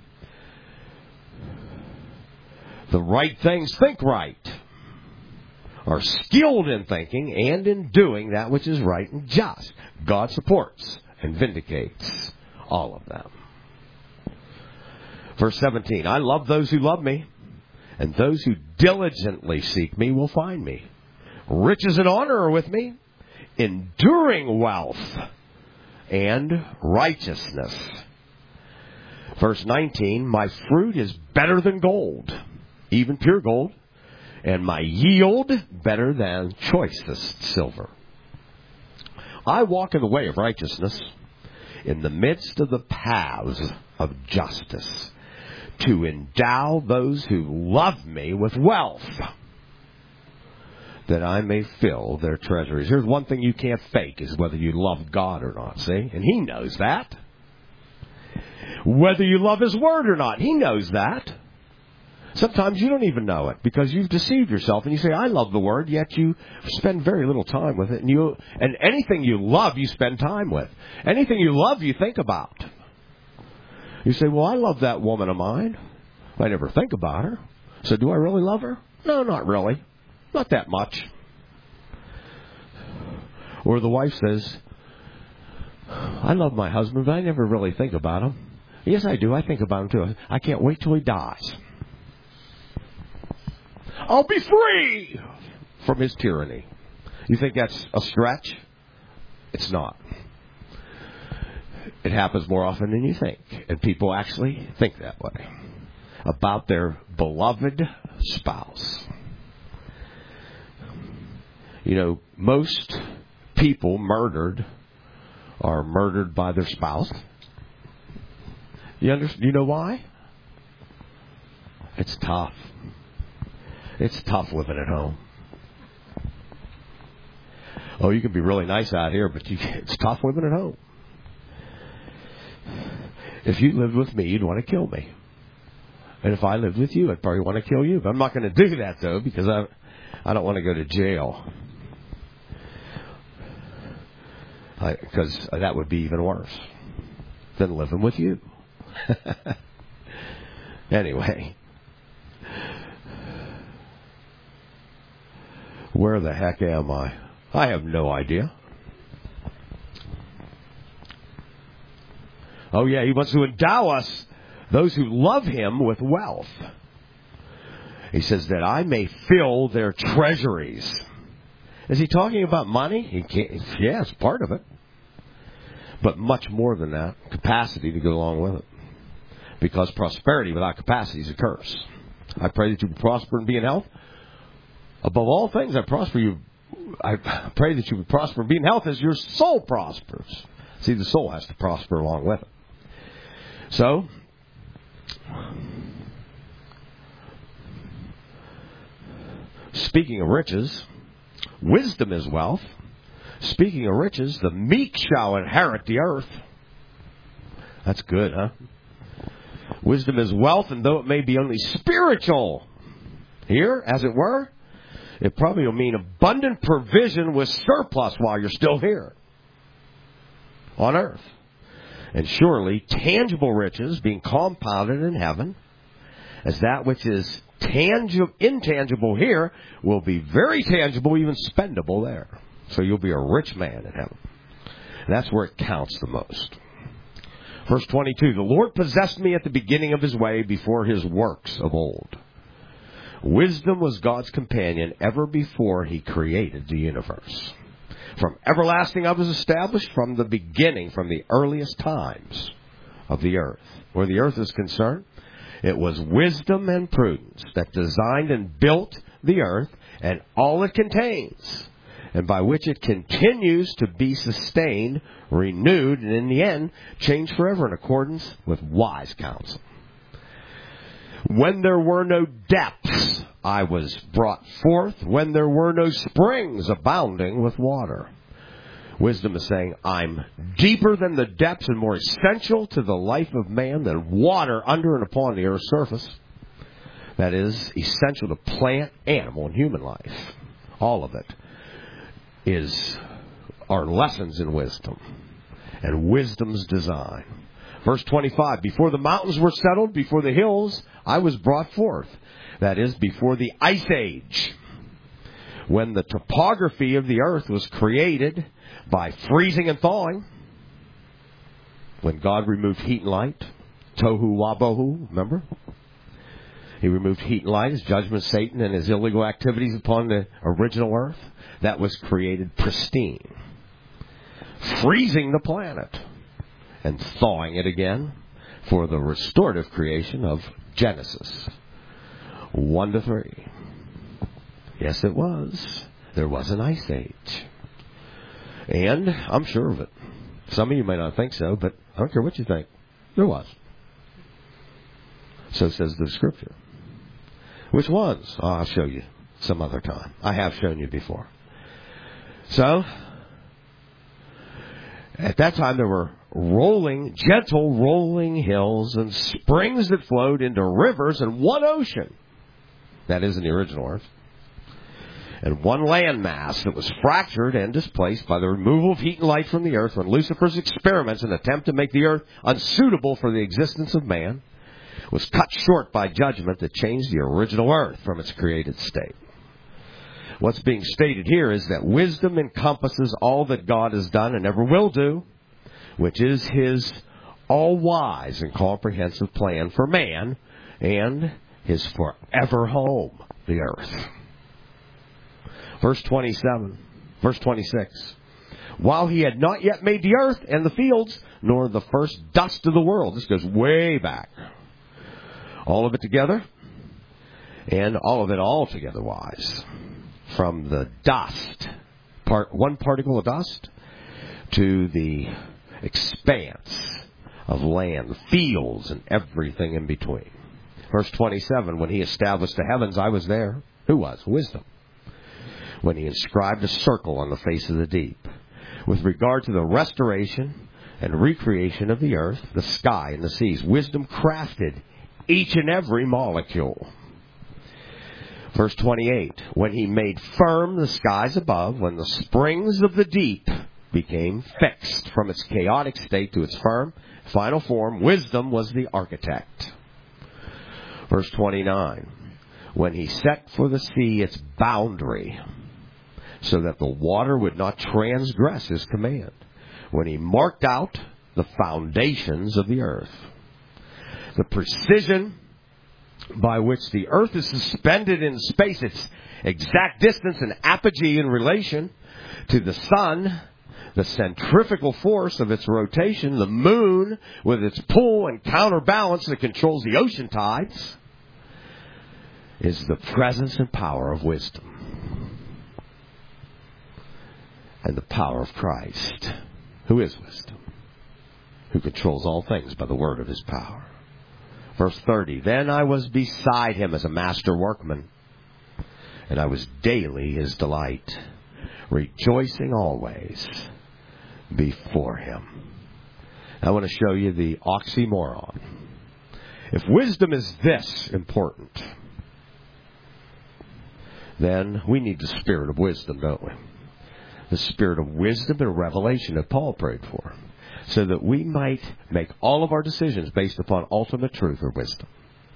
[SPEAKER 2] the right things, think right, are skilled in thinking and in doing that which is right and just. God supports and vindicates all of them. Verse 17, I love those who love me, and those who diligently seek me will find me. Riches and honor are with me, enduring wealth and righteousness. Verse 19, my fruit is better than gold, even pure gold, and my yield better than choicest silver. I walk in the way of righteousness, in the midst of the paths of justice, to endow those who love me with wealth, that I may fill their treasuries. Here's one thing you can't fake, is whether you love God or not, see? And He knows that. Whether you love His Word or not, He knows that. Sometimes you don't even know it because you've deceived yourself and you say, I love the Word, yet you spend very little time with it. And anything you love, you spend time with. Anything you love, you think about. You say, well, I love that woman of mine. I never think about her. So do I really love her? No, not really. Not that much. Or the wife says, I love my husband, but I never really think about him. Yes, I do. I think about him too. I can't wait till he dies. I'll be free from his tyranny. You think that's a stretch? It's not. It happens more often than you think. And people actually think that way about their beloved spouse. You know, most people murdered are murdered by their spouse. You know why? It's tough. It's tough living at home. Oh, you can be really nice out here, but it's tough living at home. If you lived with me, you'd want to kill me. And if I lived with you, I'd probably want to kill you. But I'm not going to do that, though, because I don't want to go to jail. Because that would be even worse than living with you. Anyway. Where the heck am I? I have no idea. Oh, yeah, He wants to endow us, those who love Him, with wealth. He says that I may fill their treasuries. Is He talking about money? Yeah, it's part of it. But much more than that, capacity to go along with it. Because prosperity without capacity is a curse. I pray that you would prosper and be in health. Above all things, I pray that you would prosper and be in health as your soul prospers. See, the soul has to prosper along with it. So, speaking of riches, wisdom is wealth. Speaking of riches, the meek shall inherit the earth. That's good, huh? Wisdom is wealth, and though it may be only spiritual here, as it were, it probably will mean abundant provision with surplus while you're still here on earth. And surely tangible riches being compounded in heaven, as that which is intangible here will be very tangible, even spendable there. So you'll be a rich man in heaven. And that's where it counts the most. Verse 22, the Lord possessed me at the beginning of his way before his works of old. Wisdom was God's companion ever before he created the universe. From everlasting I was established, from the beginning, from the earliest times of the earth. Where the earth is concerned, it was wisdom and prudence that designed and built the earth and all it contains, and by which it continues to be sustained, renewed, and in the end, changed forever in accordance with wise counsel. When there were no depths, I was brought forth. When there were no springs abounding with water. Wisdom is saying, I'm deeper than the depths and more essential to the life of man than water under and upon the earth's surface. That is essential to plant, animal, and human life. All of it are lessons in wisdom and wisdom's design. Verse 25, before the mountains were settled, before the hills, I was brought forth. That is, before the ice age, when the topography of the earth was created by freezing and thawing, when God removed heat and light, tohu wabohu, remember? He removed heat and light, his judgment of Satan and his illegal activities upon the original earth. That was created pristine. Freezing the planet and thawing it again for the restorative creation of Genesis 1-3. Yes, it was. There was an ice age. And I'm sure of it. Some of you may not think so, but I don't care what you think. There was. So says the Scripture. Which ones? Oh, I'll show you some other time. I have shown you before. So, at that time there were gentle rolling hills and springs that flowed into rivers and one ocean. That is in the original earth. And one landmass that was fractured and displaced by the removal of heat and light from the earth when Lucifer's experiments and attempt to make the earth unsuitable for the existence of man was cut short by judgment that changed the original earth from its created state. What's being stated here is that wisdom encompasses all that God has done and ever will do, which is his all-wise and comprehensive plan for man and his forever home, the earth. Verse 26. While he had not yet made the earth and the fields, nor the first dust of the world. This goes way back. All of it together, and all of it altogether wise. From the dust, one particle of dust, to the expanse of land, the fields, and everything in between. Verse 27, when he established the heavens, I was there. Who was? Wisdom. When he inscribed a circle on the face of the deep. With regard to the restoration and recreation of the earth, the sky, and the seas, wisdom crafted each and every molecule. Verse 28, when he made firm the skies above, when the springs of the deep became fixed from its chaotic state to its firm, final form, wisdom was the architect. Verse 29, when he set for the sea its boundary, so that the water would not transgress his command, when he marked out the foundations of the earth. The precision by which the earth is suspended in space, its exact distance and apogee in relation to the sun, The centrifugal force of its rotation, the moon with its pull and counterbalance that controls the ocean tides, is the presence and power of wisdom. And the power of Christ, who is wisdom, who controls all things by the word of his power. Verse 30, then I was beside him as a master workman, and I was daily his delight, rejoicing always before him. I want to show you the oxymoron. If wisdom is this important, then we need the spirit of wisdom, don't we? The spirit of wisdom and revelation that Paul prayed for, so that we might make all of our decisions based upon ultimate truth or wisdom.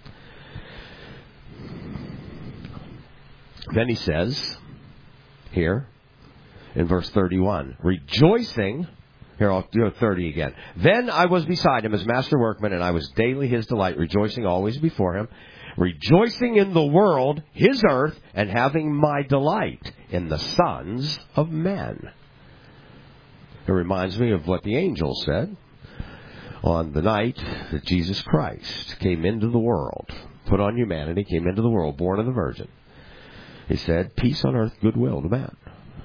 [SPEAKER 2] Then he says, here, in verse 31, rejoicing, here I'll do 30 again. Then I was beside him as master workman, and I was daily his delight, rejoicing always before him, rejoicing in the world, his earth, and having my delight in the sons of men. It reminds me of what the angel said on the night that Jesus Christ came into the world, put on humanity, came into the world, born of the Virgin. He said, peace on earth, goodwill to men,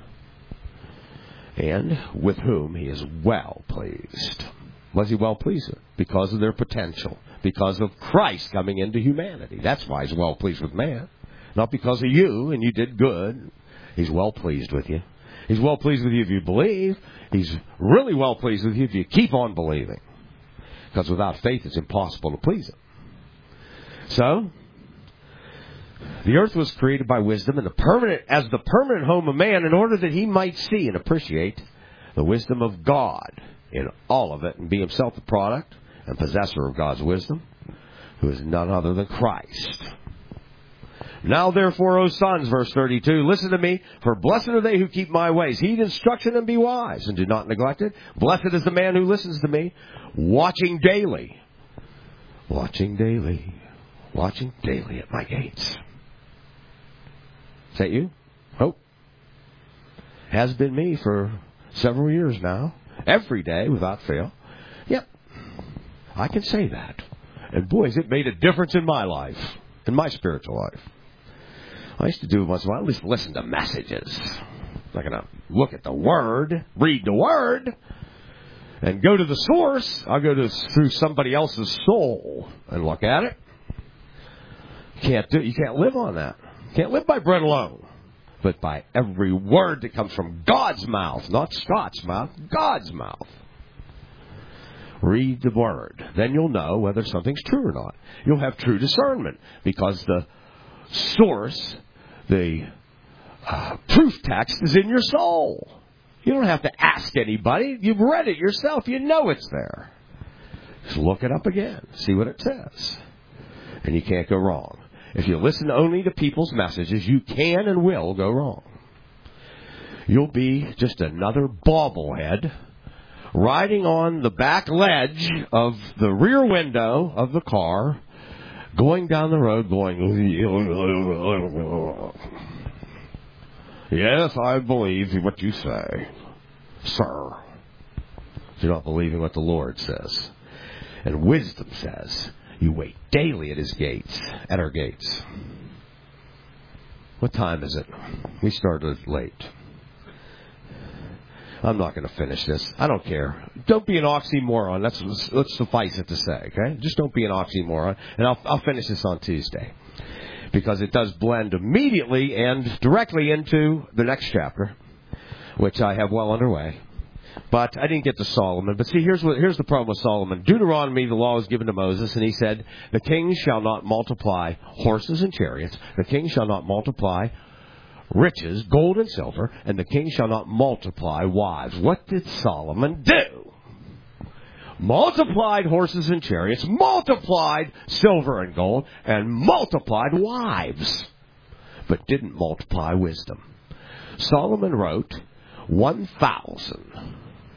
[SPEAKER 2] and with whom he is well pleased. Was he well pleased with? Because of their potential, because of Christ coming into humanity. That's why he's well pleased with man. Not because of you and you did good. He's well pleased with you. He's well pleased with you if you believe. He's really well pleased with you if you keep on believing. Because without faith it's impossible to please him. So, the earth was created by wisdom and as the permanent home of man, in order that he might see and appreciate the wisdom of God in all of it, and be himself the product and possessor of God's wisdom, who is none other than Christ. Now therefore, O sons, verse 32, listen to me, for blessed are they who keep my ways. Heed instruction and be wise, and do not neglect it. Blessed is the man who listens to me, watching daily at my gates. Is that you? Hope. Has been me for several years now. Every day, without fail. Yep. I can say that. And boys, it made a difference in my life. In my spiritual life. I used to do it once in a while. At least listen to messages. I'm not going to look at the Word. Read the Word. And go to the source. I'll go through somebody else's soul and look at it. You can't live on that. You can't live by bread alone, but by every word that comes from God's mouth, not Scott's mouth, God's mouth. Read the Word. Then you'll know whether something's true or not. You'll have true discernment because the source, the proof text is in your soul. You don't have to ask anybody. You've read it yourself. You know it's there. Just look it up again. See what it says. And you can't go wrong. If you listen only to people's messages, you can and will go wrong. You'll be just another bobblehead riding on the back ledge of the rear window of the car, going down the road going, yes, I believe what you say, sir. You're not believing what the Lord says. And wisdom says, you wait daily at his gates, at our gates. What time is it? We started late. I'm not going to finish this. I don't care. Don't be an oxymoron. Let's suffice it to say, okay? Just don't be an oxymoron. And I'll finish this on Tuesday. Because it does blend immediately and directly into the next chapter, which I have well underway. But I didn't get to Solomon. But see, here's the problem with Solomon. Deuteronomy, the law was given to Moses, and he said, the king shall not multiply horses and chariots. The king shall not multiply riches, gold and silver, and the king shall not multiply wives. What did Solomon do? Multiplied horses and chariots, multiplied silver and gold, and multiplied wives, but didn't multiply wisdom. Solomon wrote 1,000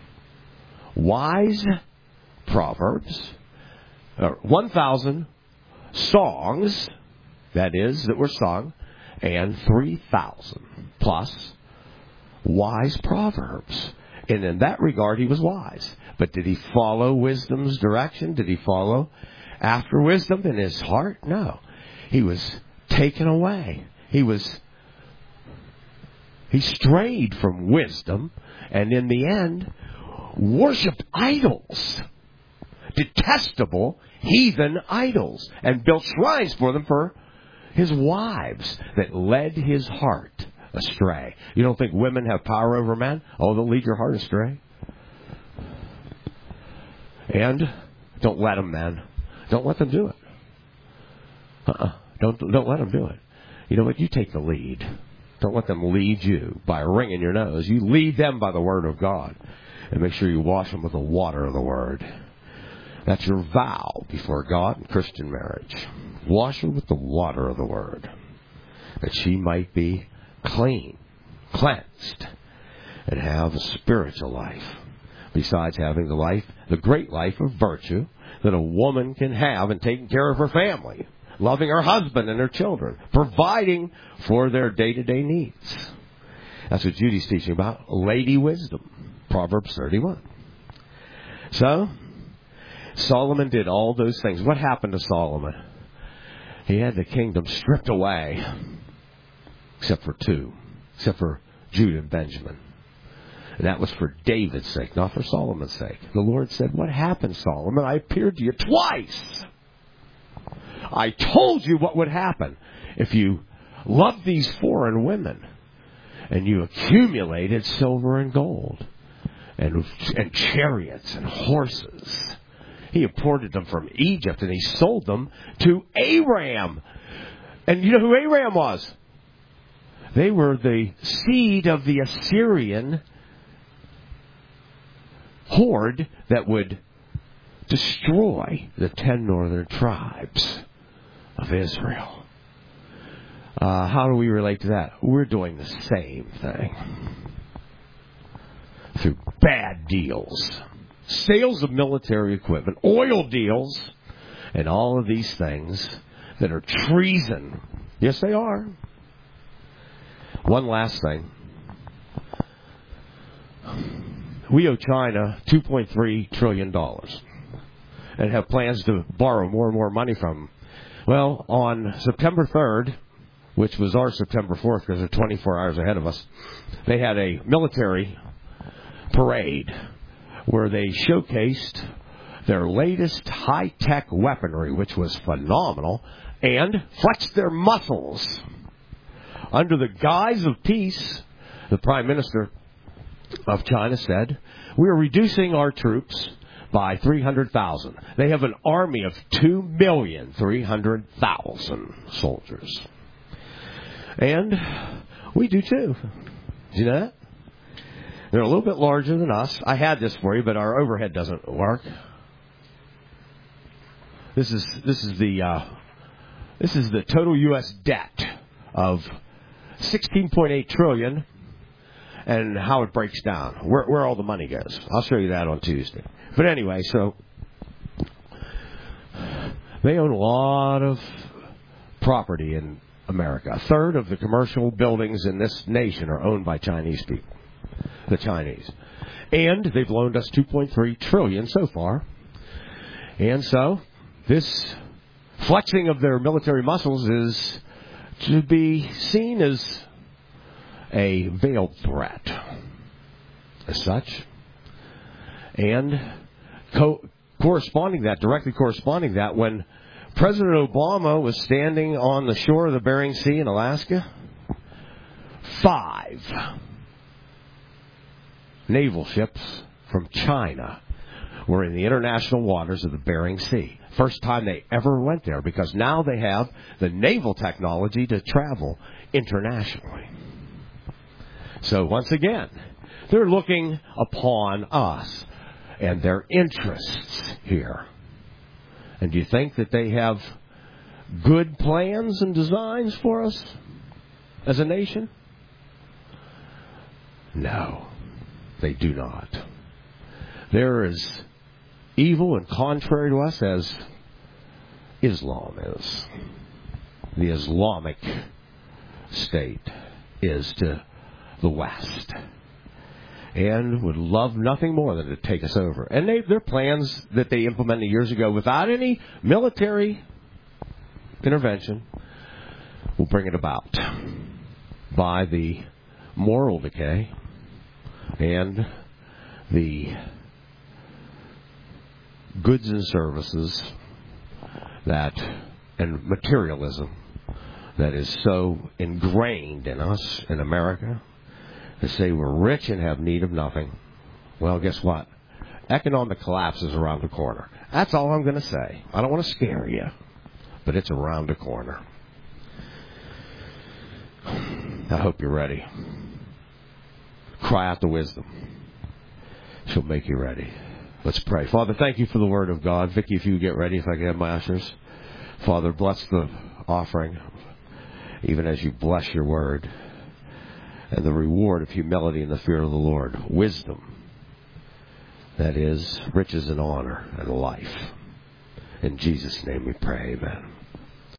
[SPEAKER 2] wise proverbs, 1,000 songs, that were sung, and 3,000 plus wise proverbs. And in that regard, he was wise. But did he follow wisdom's direction? Did he follow after wisdom in his heart? No. He was taken away. He strayed from wisdom, and in the end, worshipped idols. Detestable heathen idols. And built shrines for them for his wives that led his heart astray. You don't think women have power over men? Oh, they'll lead your heart astray. And don't let them, men. Don't let them do it. Don't let them do it. You know what? You take the lead. Don't let them lead you by wringing your nose. You lead them by the Word of God. And make sure you wash them with the water of the Word. That's your vow before God in Christian marriage. Wash her with the water of the Word, that she might be clean, cleansed, and have a spiritual life, besides having the great life of virtue that a woman can have in taking care of her family, loving her husband and her children, providing for their day-to-day needs. That's what Judy's teaching about, lady wisdom, Proverbs 31. So, Solomon did all those things. What happened to Solomon? He had the kingdom stripped away, except for two, except for Judah and Benjamin. And that was for David's sake, not for Solomon's sake. The Lord said, what happened, Solomon? I appeared to you twice. I told you what would happen if you loved these foreign women and you accumulated silver and gold and chariots and horses. He imported them from Egypt, and he sold them to Aram. And you know who Aram was? They were the seed of the Assyrian horde that would destroy the 10 northern tribes of Israel. How do we relate to that? We're doing the same thing. Through bad deals. Sales of military equipment, oil deals, and all of these things that are treason. Yes, they are. One last thing. We owe China $2.3 trillion and have plans to borrow more and more money from them. Well, on September 3rd, which was our September 4th because they're 24 hours ahead of us, they had a military parade where they showcased their latest high-tech weaponry, which was phenomenal, and flexed their muscles. Under the guise of peace, the Prime Minister of China said, we are reducing our troops by 300,000. They have an army of 2,300,000 soldiers. And we do too. Do you know that? They're a little bit larger than us. I had this for you, but our overhead doesn't work. This is the total U.S. debt of $16.8 trillion, and how it breaks down, where all the money goes. I'll show you that on Tuesday. But anyway, so they own a lot of property in America. A third of the commercial buildings in this nation are owned by Chinese people. The Chinese. And they've loaned us $2.3 trillion so far. And so, this flexing of their military muscles is to be seen as a veiled threat. As such. And directly corresponding that, when President Obama was standing on the shore of the Bering Sea in Alaska, 5 naval ships from China were in the international waters of the Bering Sea. First time they ever went there, because now they have the naval technology to travel internationally. So once again, they're looking upon us and their interests here. And do you think that they have good plans and designs for us as a nation? No. They do not. They're as evil and contrary to us as Islam is. The Islamic State is to the West. and would love nothing more than to take us over. And their plans that they implemented years ago without any military intervention will bring it about by the moral decay and the goods and services and materialism that is so ingrained in us in America, to say we're rich and have need of nothing. Well, guess what? Economic collapse is around the corner. That's all I'm going to say. I don't want to scare you, but it's around the corner. I hope you're ready. Cry out to wisdom. She'll make you ready. Let's pray. Father, thank you for the word of God. Vicki, if you get ready, if I can have my ushers. Father, bless the offering, even as you bless your word, and the reward of humility and the fear of the Lord. Wisdom, that is, riches and honor and life. In Jesus' name we pray, amen.